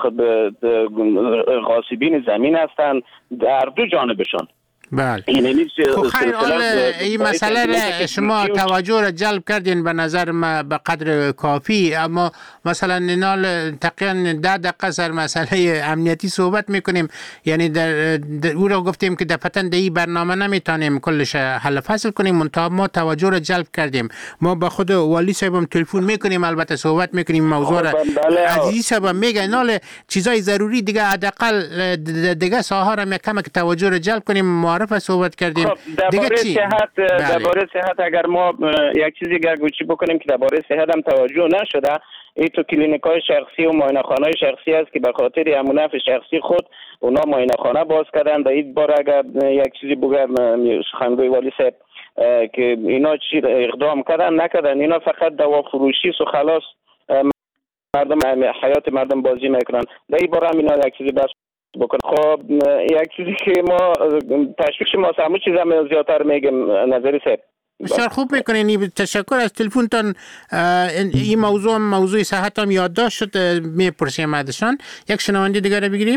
غاصبین زمین هستند در دو جانبشان. بله خیر. این مسئله را شما توجه را جلب کردین به نظر ما به قدر کافی، اما مثلا نال تقریبا 10 دقیقه سر مسئله امنیتی صحبت میکنیم، یعنی در او را گفتیم که دفعتاً در این برنامه نمیتونیم کلش حل فصل کنیم، منتها ما توجه را جلب کردیم. ما به خود والی صاحبم تلفن میکنیم، البته صحبت میکنیم موضوع را. عزیز صاحب میگه نال چیزای ضروری دیگه حداقل دیگه ساحه را کم توجه را جلب کنیم. صحبت کردیم درباره صحت اگر ما یک چیزی گوشی بکنیم که درباره صحت هم توجه نشده، این تو کلینیک‌های شخصی و معاینه‌خانه‌های شخصی است که به خاطر همون نفع شخصی خود اونا معاینه‌خانه باز کردن. در این باره اگر یک چیزی بگم سخنگوی والی صاحب که اینا چی اقدام کردن نکردن، اینا فقط دوا فروشی و خلاص مردم حیات مردم بازی میکنن. در این باره هم اینا یک چیزی بس بکن. خب یک چیزی که ما تشویش ما همه چیز هم زیادتر میگم نظری صاحب. بسیار خوب میکنین. تشکر از تلفنتان. این موضوع صحت هم یادداشت شد. میپرسیم ازشان. یک شنونده دیگر بگیریم.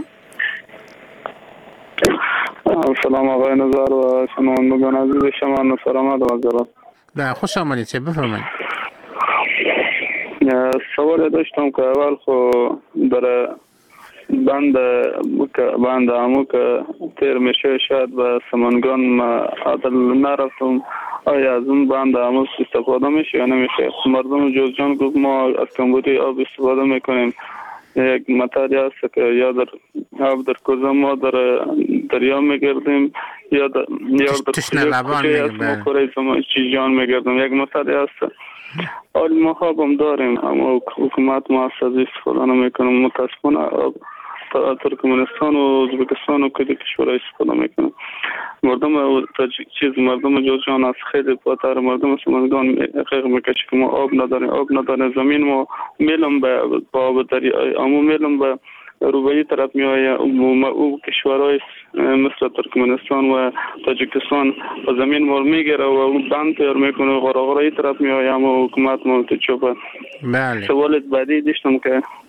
سلام آقای نظر و شنوندگان عزیز شما، نصر احمد وزارت. بله خوش آمدید. چه بفرمایید. سوال داشتم که اول خو در بند همو که تیر میشه شاید به سمنگان ما عدل نرفتم، آیا از اون بند همو استفاده میشه یا نمیشه؟ مردم جوزجان گفت ما از کمبودی آب استفاده میکنیم. یک مطاری هست که یا در آب در کوزه ما در دریا میگردیم یا در کوره چیجان میگردیم. یک مطاری هست. حال ما خوابم داریم اما حکومت ما از استفاده نمیکنم. متاسفانه ترکمنستان و ازبکستان و کلی کشورها استفاده میکنم. مردم جوزجان از خیلی پاتر مردم سمنگان حقیق میکشه که ما آب نداریم. زمین ما میلم به آب دریا، اما میلم به روبایی طرف میآیه. او کشورهای مثل ترکمنستان و تاجیکستان و زمین ما میگیره و اون بند تیار میکنه و غرغرایی طرف میآیه، اما حکومت ما تو چوبه. بله. سوال بعدی داشتم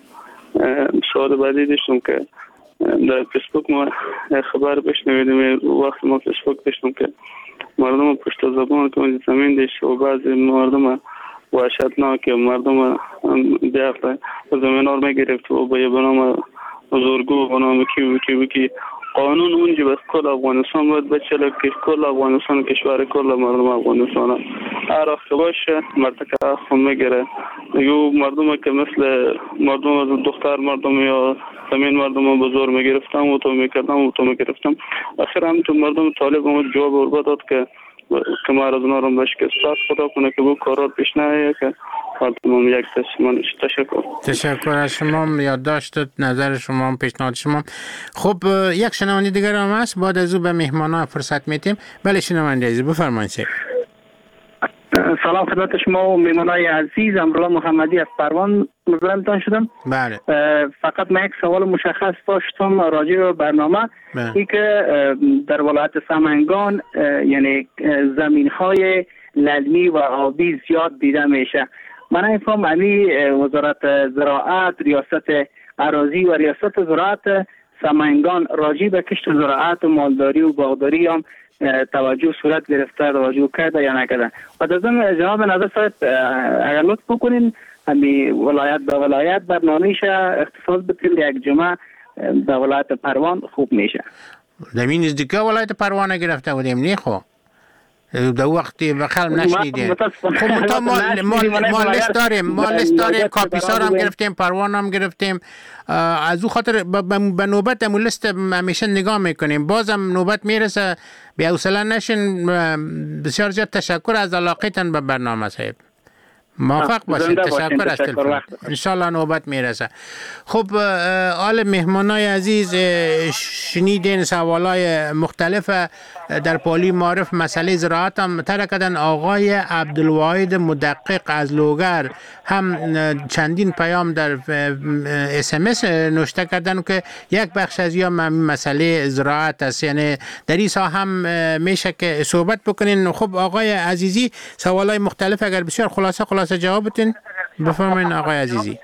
که در فیسبوک ما خبر بشنویدیم. وقت ما فیسبوک داشتم که مردم پشت زبان که زمین دیش و بعضی مردم وحشتناک مردم بیافته و زمین ها رو میگرفت و به بنام زورگو بنام کی قانون اونجا بس کل افغانستان باید بچه که کل افغانستان کشور کل مردم افغانستان هر وقت باشه مرتکه خون میگره. یو مردم که مثل مردم از دختر مردم یا زمین مردم به زور میگرفتم و تو میگرفتم. آخر هم تو مردم طالب هم جواب وربا داد که ما از اونا رو بشکست. خدا کنه که بو کارات پیش نیایه که خاطرم یک تشکر از شما. یادداشت نظر شما، پیشنهاد شما. خب یک شنونده دیگر هم هست. بعد از او به مهمانا فرصت میتیم. بله شنونده عزیز بفرمایید. سلام خدمت شما و مهمانای عزیز. امروز محمدی از پروان مزاحمتان شدم. بله. فقط من یک سوال مشخص داشتم راجع به برنامه. این که در ولایت سمنگان یعنی زمین‌های للمی و آبی زیاد دیده میشه. من نمی‌فهم وزارت زراعت، ریاست اراضی و ریاست زراعت سمنگان راجع به کشت زراعت و مالداری و باغداری هم توجه صورت گرفته، توجه کرده یا نکرده. و در ضمن جناب نظر صاحب اگر لطف بکنین ولایت به ولایت برنامه‌اش اختصاص بدین. یک جمعه به ولایت پروان خوب میشه. زمین نزدیکه ولایت پروان گرفته بودیم نه خو در وقتی بخل نشنیدیم. خب ما لیست داریم کاپیسار هم گرفتیم، پروان هم گرفتیم. از او خاطر به نوبت همون لیست همیشه نگاه میکنیم. بازم نوبت میرسه بی‌حوصله نشین. بسیار زیاد تشکر از علاقتان به برنامه صاحب. موفق باشید. تشکر از تلفن. انشالله نوبت میرسه. خب آل مهمانای عزیز شنیدین سوالای مختلف در پالی معرف مسئله زراعت هم ترکدن. آقای عبدالواحد مدقق از لوگر هم چندین پیام در SMS نوشته کردن که یک بخش از یا مسئله زراعت است، یعنی در این ساحه هم میشه که صحبت بکنین. خب آقای عزیزی سوالای مختلف اگر بسیار خلاصه جواب بدین بفرمایید آقای عزیزی.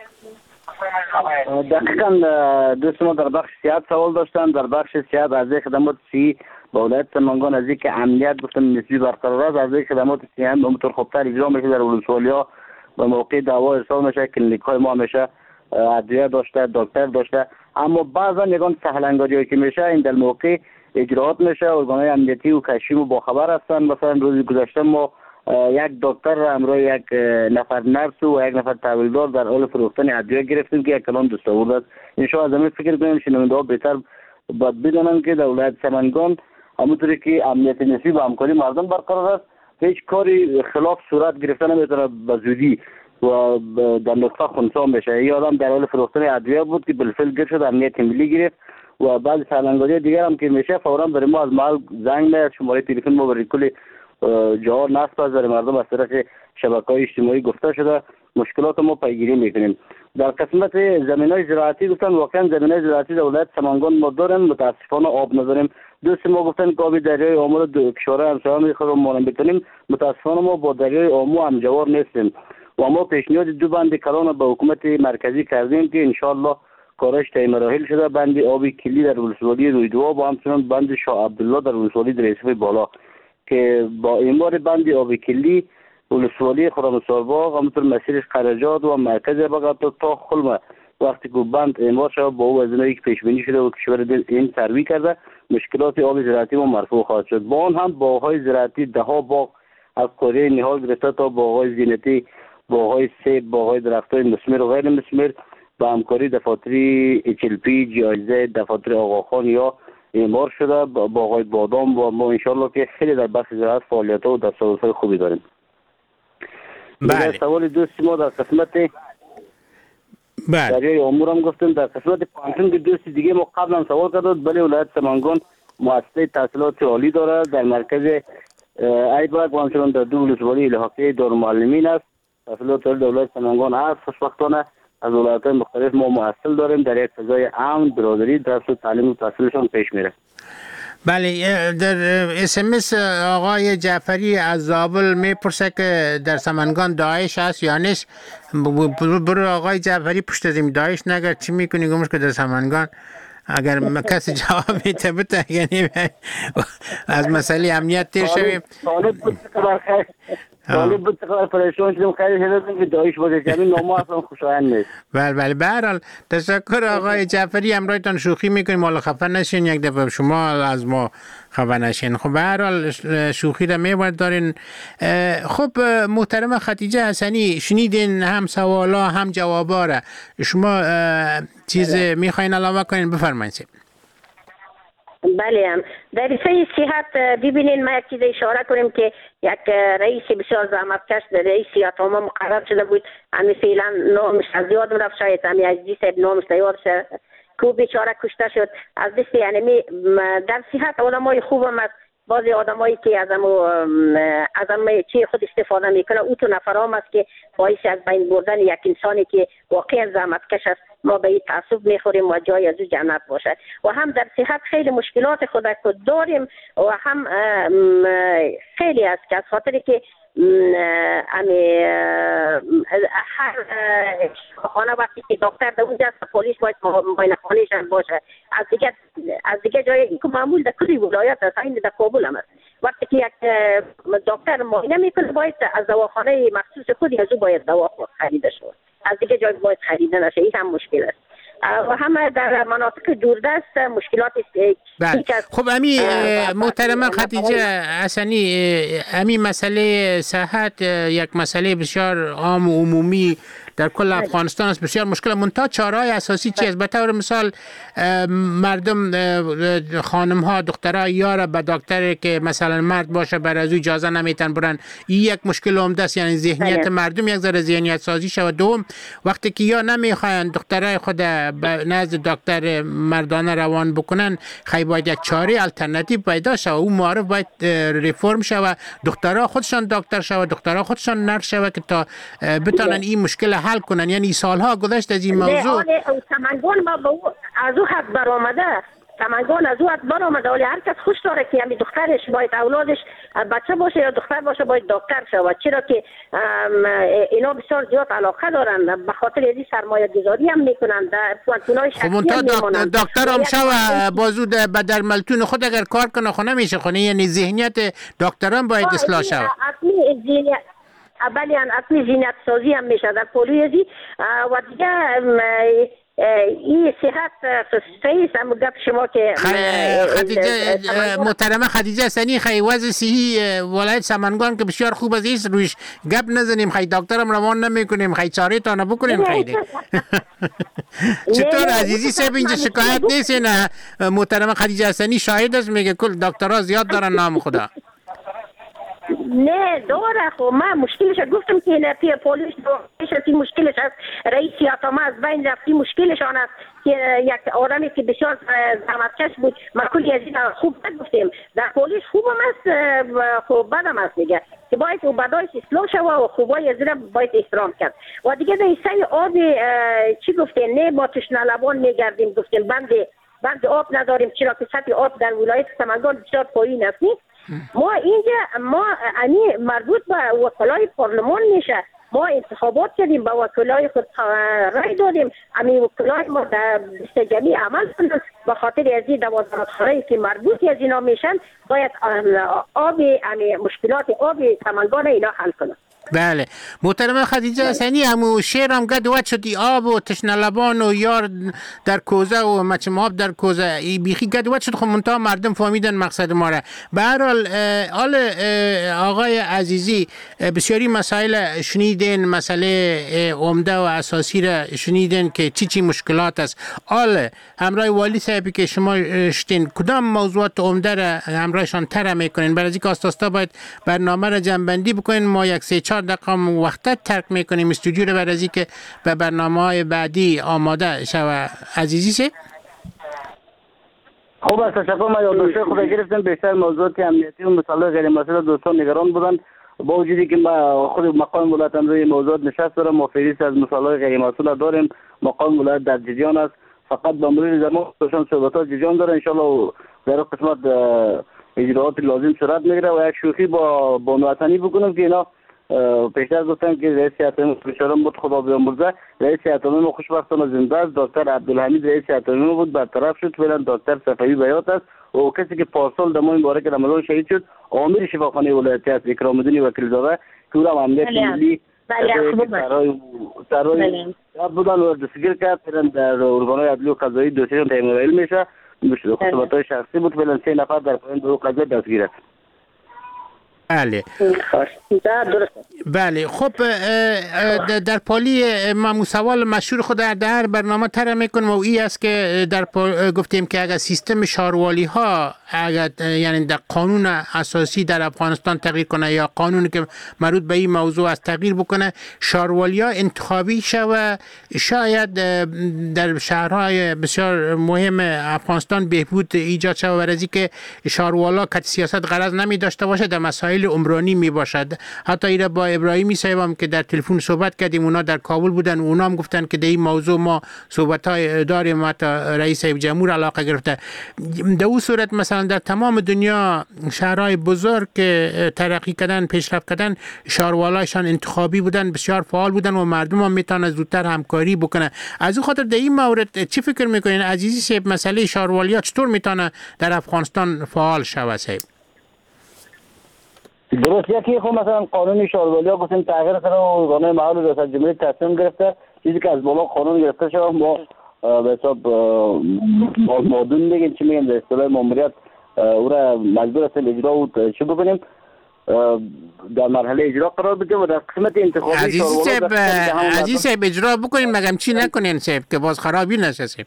دقیقاً دوست ما در بخش صحت سوال داشتن. در بخش صحت از خدمات صحی با ولایت سمنگان از اینکه امنیت گفتن نسبی برقرار است، از خدمات صحی هم اونطور خوبتر اجرا میشه. در ولسوالی‌ها به موقع دعوا ارسال میشه، کلینیک‌های ما میشه، ادویه داشته، دکتر داشته. اما بعضا یگان سهلنگاری‌هایی که میشه این در موقع اجراات میشه. ارگان‌های امنیتی و کشفی با خبر هستن. مثلا روز گذشته ما یک دکتر همراه یک نفر نرس و یک نفر تحویلدار در حال فروختن ادویه گرفتیم که یک کلان دستاورد است. ان شاء الله فکر کنیم شنونده‌ها بهتر باید بدونن که در ولایت سمنگان همونطوری که امنیت نسبی و همکاری مردم برقرار است، هیچ کاری خلاف صورت گرفته نمیتونه به زودی. و در نطفه خنثی میشه. این آدم در حال فروختن ادویه بود که بالفعل گیر شد، امنیت ملی گرفت و بعض سالنگاری دیگر هم که میشه فورا برای ما از محل زنگ میاد، شماره تلفن ما برای کل جاها نصب است، برای مردم از طرف شبکه‌های اجتماعی گفته شده، مشکلات ما پیگیری میکنیم. در قسمت زمینای زراعتی گفتن واقعا زمینای زراعتی در ولایت سمنگان ما داریم، متاسفانه آب نداریم. دوست ما گفتن که آب دریای آمو رو کشور همسایه میخوام مانم بکنیم، متاسفانه ما با دریای آمو همجوار نیستیم و ما پیشنهاد دو بند کلان به حکومت مرکزی کردیم که انشالله کارش طی مراحل شده. بند آبی کلی در ولسوالی رویدوا و همچنان بند شاه عبدالله در ولسوالی دریاچه بالا که با اعمار بند آبی کلی ولسوالی خرمسارباغ همونطور مسیرش قرجاد و مرکز بغداد تا خلمه وقتی که بند اعمار شد با او هزینه‌ای که پیش بینی شده و کشور این ترویج کرده، مشکلات آب زراعتی ما مرفوع خواهد شد. با آن هم باغ‌های زراعتی ده‌ها باغ از قاره نهال گرفته تا باغ‌های زینتی، باغ‌های سیب، باغ‌های درخت‌های مثمر و غیر مثمر با همکاری دفاتر HLP، جایزه دفاتر آقاخان یا اعمار شده، باغ‌های بادام و ما انشالله که خیلی در بخش زراعت فعالیت‌ها و تصادفات خوبی داریم. بله. سوال دوستی ما در قسمت دریای آمو هم گفتیم. در قسمت پانتون که دوستی دیگه ما قبل هم سوال کرده، بله ولایت سمنگان مؤسسه تحصیلات عالی داره در مرکز ایبک و همچنان در دو ولسوالی الحاقیه دارالمعلمین است. تحصیلات عالی در ولایت سمنگان هست. خوشبختانه از ولایت‌های مختلف ما محصل داریم، در یک فضای امن، برادری، درس و تعلیم و تحصیلشان پیش میره. بله، در SMS آقای جعفری از زابل میپرسه که در سمنگان داعش هست یا نیست. برو آقای جعفری پشت از این داعش نگر چی میکنی گمش که در سمنگان اگر کسی جواب میده بده، یعنی از مسئله امنیت تیر شویم. طالب بود تقدر پریشان شدیم، خیلی شدیم که داعش باشه که همین نامه اصلا خوشایند نیست. بله به هر حال تشکر آقای جعفری، همراهتان شوخی میکنیم، حالا خفه نشین، یک دفعه شما از ما خفه نشین. خب به هر حال شوخی را میبردارین. خب محترم خدیجه حسنی، شنیدین هم سوالا هم جوابا را، شما چیز میخواین علاوه کنین؟ بفرمایید. بله، در رسای صحت ببینین ما یک چیز اشاره کنیم که یک رئیس بسیار زحمتکش در رئیس اتم مقرر شده بود، همین فعلا نامش از یادم رفت، شاید همین عزیزی صاحب نامش یاد شد که بیچاره کشته شد از دست. یعنی در صحت آدمای خوب هم است، بعضی آدمایی که از چی خود استفاده میکنه او تو نفرام است که باعث از بین بردن یک انسانی که واقعا زحمتکش است ما به این تعصب میخوریم و جای از او جنت باشه. و هم در صحت خیلی مشکلات خود داریم و هم خیلی است که از خاطری که هر خانه وقتی که دکتر در اونجا است پلیس باید معاینه خانه‌اش باشه. از دیگه جای که معمول در کلی ولایت است، این در کابل هم است، وقتی که یک دکتر معاینه میکنه باید از دواخانه مخصوص خودی از او باید دوا خریده شود، از دیگه جای باید خریده نشه. این هم مشکل است و هم در مناطق دوردست مشکلات است. خب امی محترمه خدیجه حسنی، امی مسئله صحت یک مسئله بسیار عام و عمومی در کل افغانستان است، بسیار مشکل. منتها چاره‌های اساسی چی است؟ به طور مثال مردم، خانم ها، دخترها یاره به دکتر که مثلا مرد باشه بر از اجازه نمیتن برن، این یک مشکل عمده است. یعنی ذهنیت مردم یک ذره ذهنیت سازی شود. دوم وقتی که یا نمیخواین دخترای خود به نزد دکتر مردانه روان بکنن، خیلی باید یک چاره الटरनेटिव پیدا شود، اون معرف باید ریفرم شود، دخترها خودشان دکتر شود، دخترها خودشان نرس شود که تا بتونن این مشکل حل کنن. یعنی سالها گذشت از این موضوع. سمنگان ما از او حد برآمده، سمنگان از او حد برآمده، ولی هر کس خوش داره که همین دخترش باید اولادش بچه باشه یا دختر باشه باید دکتر شود، چرا که اینا بسیار زیاد علاقه دارن، به خاطر این سرمایه گذاری هم میکنن در پوانتونای شخصی هم میمونن. دکتر هم شود بازو در ملتون خود اگر کار کنه خو نمیشه خونه، یعنی ذهنیت دکتران باید اصلاح شود. اولی اصلی زینت سازی هم میشه در پولیوزی و دیگه این صحت صحیح است. هم گفت شما که محترمه خدیجه حسنی، خیلی وضع صحی ولایت سمنگان که بسیار خوب است، رویش گپ نزنیم، خیلی دکترم روان نمیکنیم، خیلی چاره تا بکنیم. خیلی چطور عزیزی صاحب اینجا شکایت نیست؟ نه محترمه خدیجه حسنی شاهد است، میگه کل دکترها زیاد دارن نام خدا. نه داره. خب من مشکلش گفتم که نه پی پلیس دوشتی مشکلش است، رئیس یاتما از بین رفتی مشکلشان است که یک آدمی که بسیار زحمتکش بود. ما کلی از این خوب گفتیم در پلیس خوبم است خوب بدم است میگه که باید او بدایش اصلاح شود و خوبای از این باید احترام کرد. و دیگه در ایسای آب چی گفتیم نه ما تشنه لبان میگردیم گفتیم بند آب نداریم چرا که سطح آب در ولایت سمنگان بسیار پایین است. ما اینجا ما مربوط به وکلای پارلمان میشه، ما انتخابات کردیم با وکلای خود رای دادیم، امی وکلای ما در جمعی عمل کنند به خاطر از این در وزارتخانه‌ای که مربوط از اینا میشن باید آب مشکلات آب سمنگان اینا حل کنند. بله محترم خدیجه حسینی همو شعر هم گد وقت شدی آب و تشنه لبان و یار در کوزه و مچم آب در کوزه ای بیخی گد وقت شد. خب منتها مردم فهمیدن مقصد ما را. به هر حال آقای عزیزی بسیاری مسائل شنیدین، مسئله عمده و اساسی را شنیدین که چی مشکلات است. حال همراه والی صاحبی که شما شدین کدام موضوعات عمده را همراهشان تر میکنین؟ برای اینکه آستاستا باید برنامه را جمع‌بندی بکنین. ما یک 3-4 دقیقه وقت ترک میکنیم استودیو رو برای اینکه به برنامه‌های بعدی آماده شود. عزیزی سه خوب است. تشکر. ما یادداشت خود گرفتم. بیشتر موضوعات امنیتی و مسائل غیر مسئله دوستان نگران بودند. با وجودی که ما خود مقام ولایت هم روی موضوعات نشست دارم، ما فهرست از مسائل غیر مسئله داریم. مقام ولایت در جریان است. فقط با مرور زمان دوستان صحبتات جریان داره. ان شاء الله در قسمت اجراءات لازم صورت میگیره و یک شوخی با بانوطنی بکنم که اینا پیشتر گفتم که رئیس اتمی بشارم بود خدا بیامرزه. رئیس اتمی ما خوشبختانه زنده است. دکتر عبدالحمید رئیس اتمی بود، برطرف شد. فعلا دکتر صفوی به حیات است و کسی که پارسال در ماه مبارک رمضان شهید شد آمیر شفاخانه ولایتی است اکرام الدین وکیلزاده که او را امنیت ملی سرای بودن و دستگیر کرد. فعلا در ارگان‌های عدلی و قضایی دوسیشون تعیین میشه. خصوصیات شخصی بود. فعلا 3 نفر در پایین دو قضیه دستگیر است. بله بله. خب در پالی ما سوال مشهور خود در برنامه تر میکنم و این است که در گفتیم که اگر سیستم شاروالی ها اگر یعنی در قانون اساسی در افغانستان تغییر کنه یا قانونی که مربوط به این موضوع است تغییر بکنه، شاروالی ها انتخابی شود، شاید در شهرهای بسیار مهم افغانستان بهبود ایجاد شود. برای اینکه شاروالا که سیاست غرض نمی داشته باشه در مسائل عمرانی می باشد. حتی ایره با ابراهیمی صاحبم که در تلفن صحبت کردیم، اونا در کابل بودن، اونا هم گفتن که در این موضوع ما صحبت‌های داریم، حتی رئیس صاحب جمهور علاقه گرفته. در اون صورت مثلا در تمام دنیا شهرهای بزرگ که ترقی کردن، پیشرفت کردن، شهروالایشان انتخابی بودن، بسیار فعال بودن و مردم هم میتونن زودتر همکاری بکنه. از این خاطر در این مورد چی فکر میکنین عزیزی صاحب؟ مسئله شهروالیا چطور میتونه در افغانستان فعال شود صاحب؟ درست. یکی خب مثلا قانون شاروالی گفتیم تغییر کرده و قانون معاون ریاست جمهوری تصمیم گرفته چیزی که از بالا قانون گرفته شده ما به حساب مادون میگیم چی میگیم در اصطلاح ماموریت او را مجبور هستیم اجرا و چی بکنیم در مرحله اجرا قرار بدیم و در قسمت انتخابی عزیز صاحب اجرا بکنیم مگم چی نکنین صاحب که باز خرابی نشه صاحب.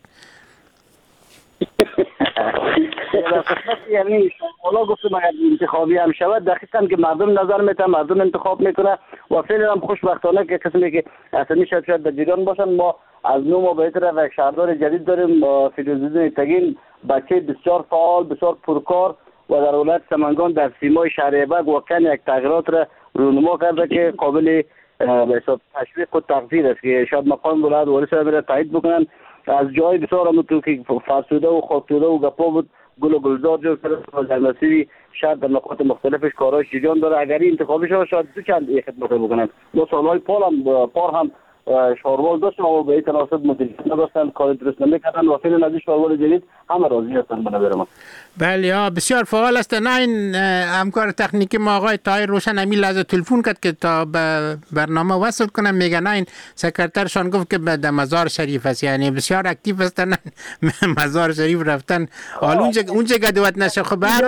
در قسمت یعنی حالا گفتم اگر انتخابی هم شود دقیقاً که مردم نظر میتن، مردم انتخاب میکنه و فعلا هم خوشبختانه که کسانی که اصلی شاید در جریان باشن. ما از نو ما به طرف یک شهردار جدید داریم فیروزالدین تگین، بچه بسیار فعال، بسیار پرکار و در ولایت سمنگان در سیمای شهریبک واقعا یک تغییرات را رونما کرده که قابل به حساب تشویق و تقدیر است که شاید مقام ولایت والی صاحب را تایید بکنن. از جای بسیار هم تو که فرسوده و خاکسوده و گپا بود گل و گلزار جو کرده در مسیری شهر در نقاط مختلفش کاراش جریان داره. اگر این انتخابی شد شاید دو چند خدمت بکنن. دو سالهای پار هم شاروال داشتن و به این تناسب مدیریت نداشتن، کار درست نمیکردن و فعلا از این شاروال جدید همه راضی هستن به نظر من. بله بسیار فعال است. نه این همکار تکنیکی ما آقای طاهر روشن همین لحظه تلفن کرد که تا به برنامه وصل کنم، میگه نه این سکرترشان گفت که به مزار شریف است، یعنی بسیار اکتیو هستن مزار شریف رفتن حال اونجا گدوت نشه. خب به هر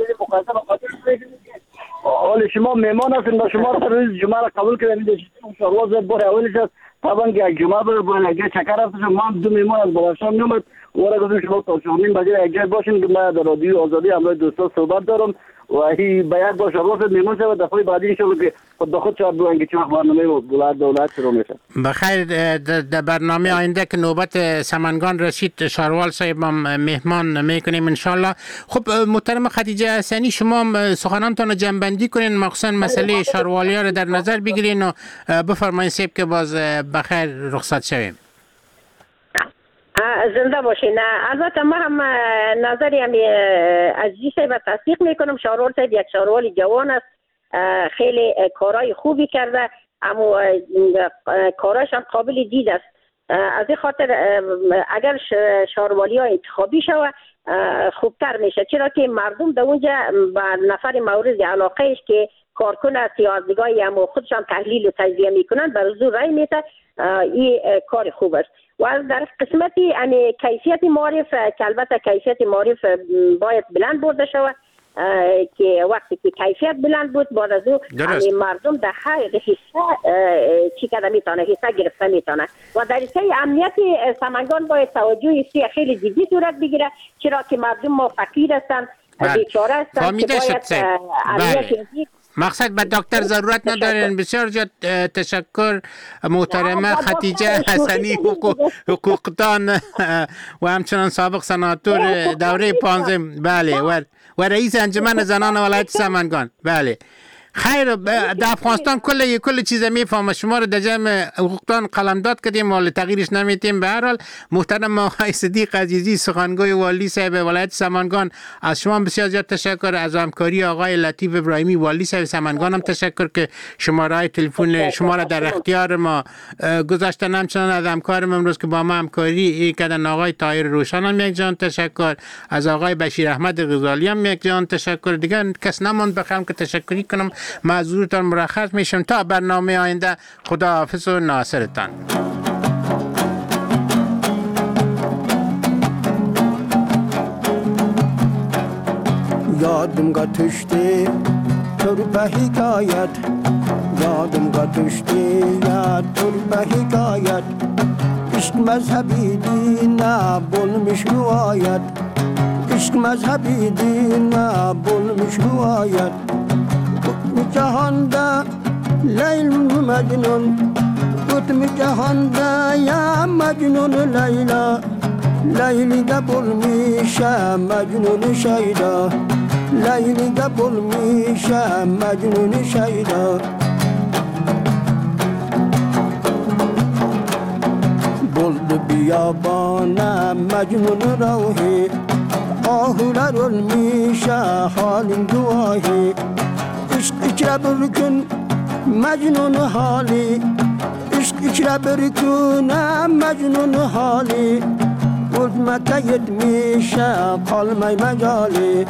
حال شما مهمان هستین و شما رو روز جمعه را قبول کردید شاروال بار اولش است طبعا که یک جمعه بر یک چکر رفتم ما هم دو مهمان از بلافشان میومد و را گفتم شما تا 4 بجه یک جای باشین که من در رادیو آزادی همراه دوستان صحبت دارم و این به یک بار شباس میمون شود دفعه بعدی انشالله که خود به خود شاید بگن که چه برنامه دولت شروع میشه. بخیر، در برنامه آینده که نوبت سمنگان رسید شاروال صاحب مهمان میکنیم انشالله. خب محترم خدیجه حسنی، شما سخنانتان جنبندی کنین، مخصوصا مسئله شاروالی ها رو در نظر بگیرین و بفرمایین صاحب که باز بخیر رخصت شویم. زنده باشین. البته ما هم نظری عزیزی صاحب تصدیق میکنم. شاروال صاحب یک شاروال جوان است، خیلی کارهای خوبی کرده، اما کاراش هم قابل دید است. از این خاطر اگر شاروالی ها انتخابی شود خوبتر میشه، چرا که مردم در اونجا به نفر مورد علاقهش که کارکن سیاستگاهی هم خودشان تحلیل و تجزیه میکنن بر زور رای میده. این کار خوب است. و در قسمتی کیفیت معارف که البته کیفیت معارف باید بلند برده شود، که وقتی که کیفیت بلند بود بعد از او مردم در هر حصه چی کرده میتونه، حصه گرفته میتونه. و در حصه امنیت سمنگان باید توجه خیلی جدی صورت بگیره، چرا که مردم ما فقیر هستند، بیچاره هستند که باید امنیت مقصد به دکتر ضرورت ندارین. بسیار زیاد تشکر محترمه خدیجه حسنی، حقوقدان و همچنان سابق سناتور دوره 15 بله و رئیس انجمن زنان ولایت سمنگان. بله خیر، در افغانستان کل چیز میفهمه. شما رو در جمع حقوقدان قلمداد کردیم ولی تغییرش نمیتیم. به هر حال محترم آقای صدیق عزیزی سخنگوی والی صاحب ولایت سمنگان، از شما بسیار زیاد تشکر. از همکاری آقای لطیف ابراهیمی والی صاحب سمنگان هم تشکر که شماره تلفن شما را در اختیار ما گذاشتن. همچنان از همکارم امروز که با ما همکاری کردن آقای طاهر روشن هم یک جان تشکر. از آقای بشیر احمد غزالی هم یک جان تشکر. دیگه کس نماند بخوام که تشکری کنم. معذورتان مرخص میشم تا برنامه آینده. خداحافظ و ناصرتان. یادم گذشته تو به حکایت، یادم گذشته یاد تو به حکایت، عشق مذهبی دین بولمش روایت، عشق مذهبی دین بولمش روایت. جهاندا لیل مجنون، گفتم جهاندا یا مجنون لیلا، لیلی قبول میشه مجنون شیدا، لیلی قبول میشه مجنون شیدا. بلد بیابانم مجنون روحی، آهولر میشه حال دواهی. عشق اچرا برکن مجنون حالی، عشق اچرا برکن مجنون حالی. ظلمت میشه قلمای مجالی،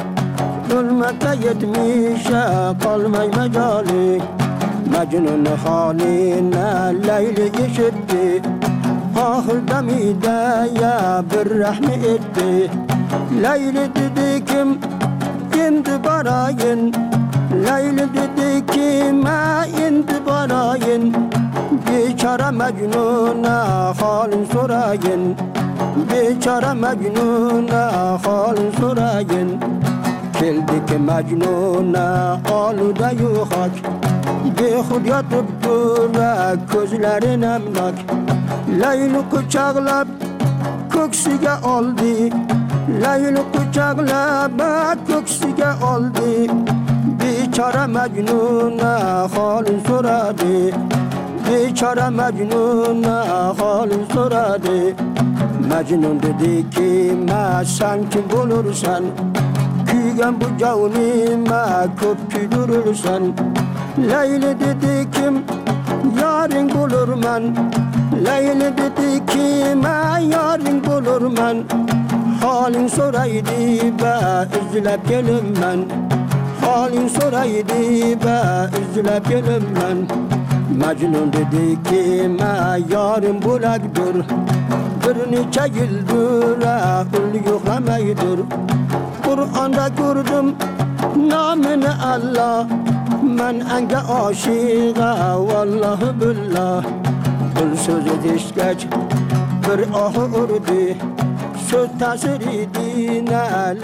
ظلمت میشه قلمای مجالی. مجنون حالی نه لیل شدی، آخر دمیده یا بالرحم ادی. لیل دیدیکم اند براین، لیل دیدی که ما اند براین. بیچاره مجنون حال سراین، بیچاره مجنون حال سراین. کلدی که مجنون آلوده یو خاک، به خود یاد بوده کزلر نمناک. لیل kucakla köksüge aldı, Leyl kucakla köksüge aldı. Biçare Mecnun'a halin soradı, biçare Mecnun'a halin soradı. Mecnun dedi ki ma sen kim bulursan, küygen bu cavnime köpçü durursan. Leyl dedi kim yarın bulur men, Leyl dedi ki ma yarın bulur men. Halin soraydı be üzülüp gelim ben, halin soraydı be üzülüp gelim ben. Mecnun dedi ki ma yarın bulak dur, bir neçe yıldır ul yuhlamaydır. Kur'an'da gördüm namını Allah, men enge aşığa vallahi billah. Kul sözü dişgeç bir ahı urdu, söz tasiri dine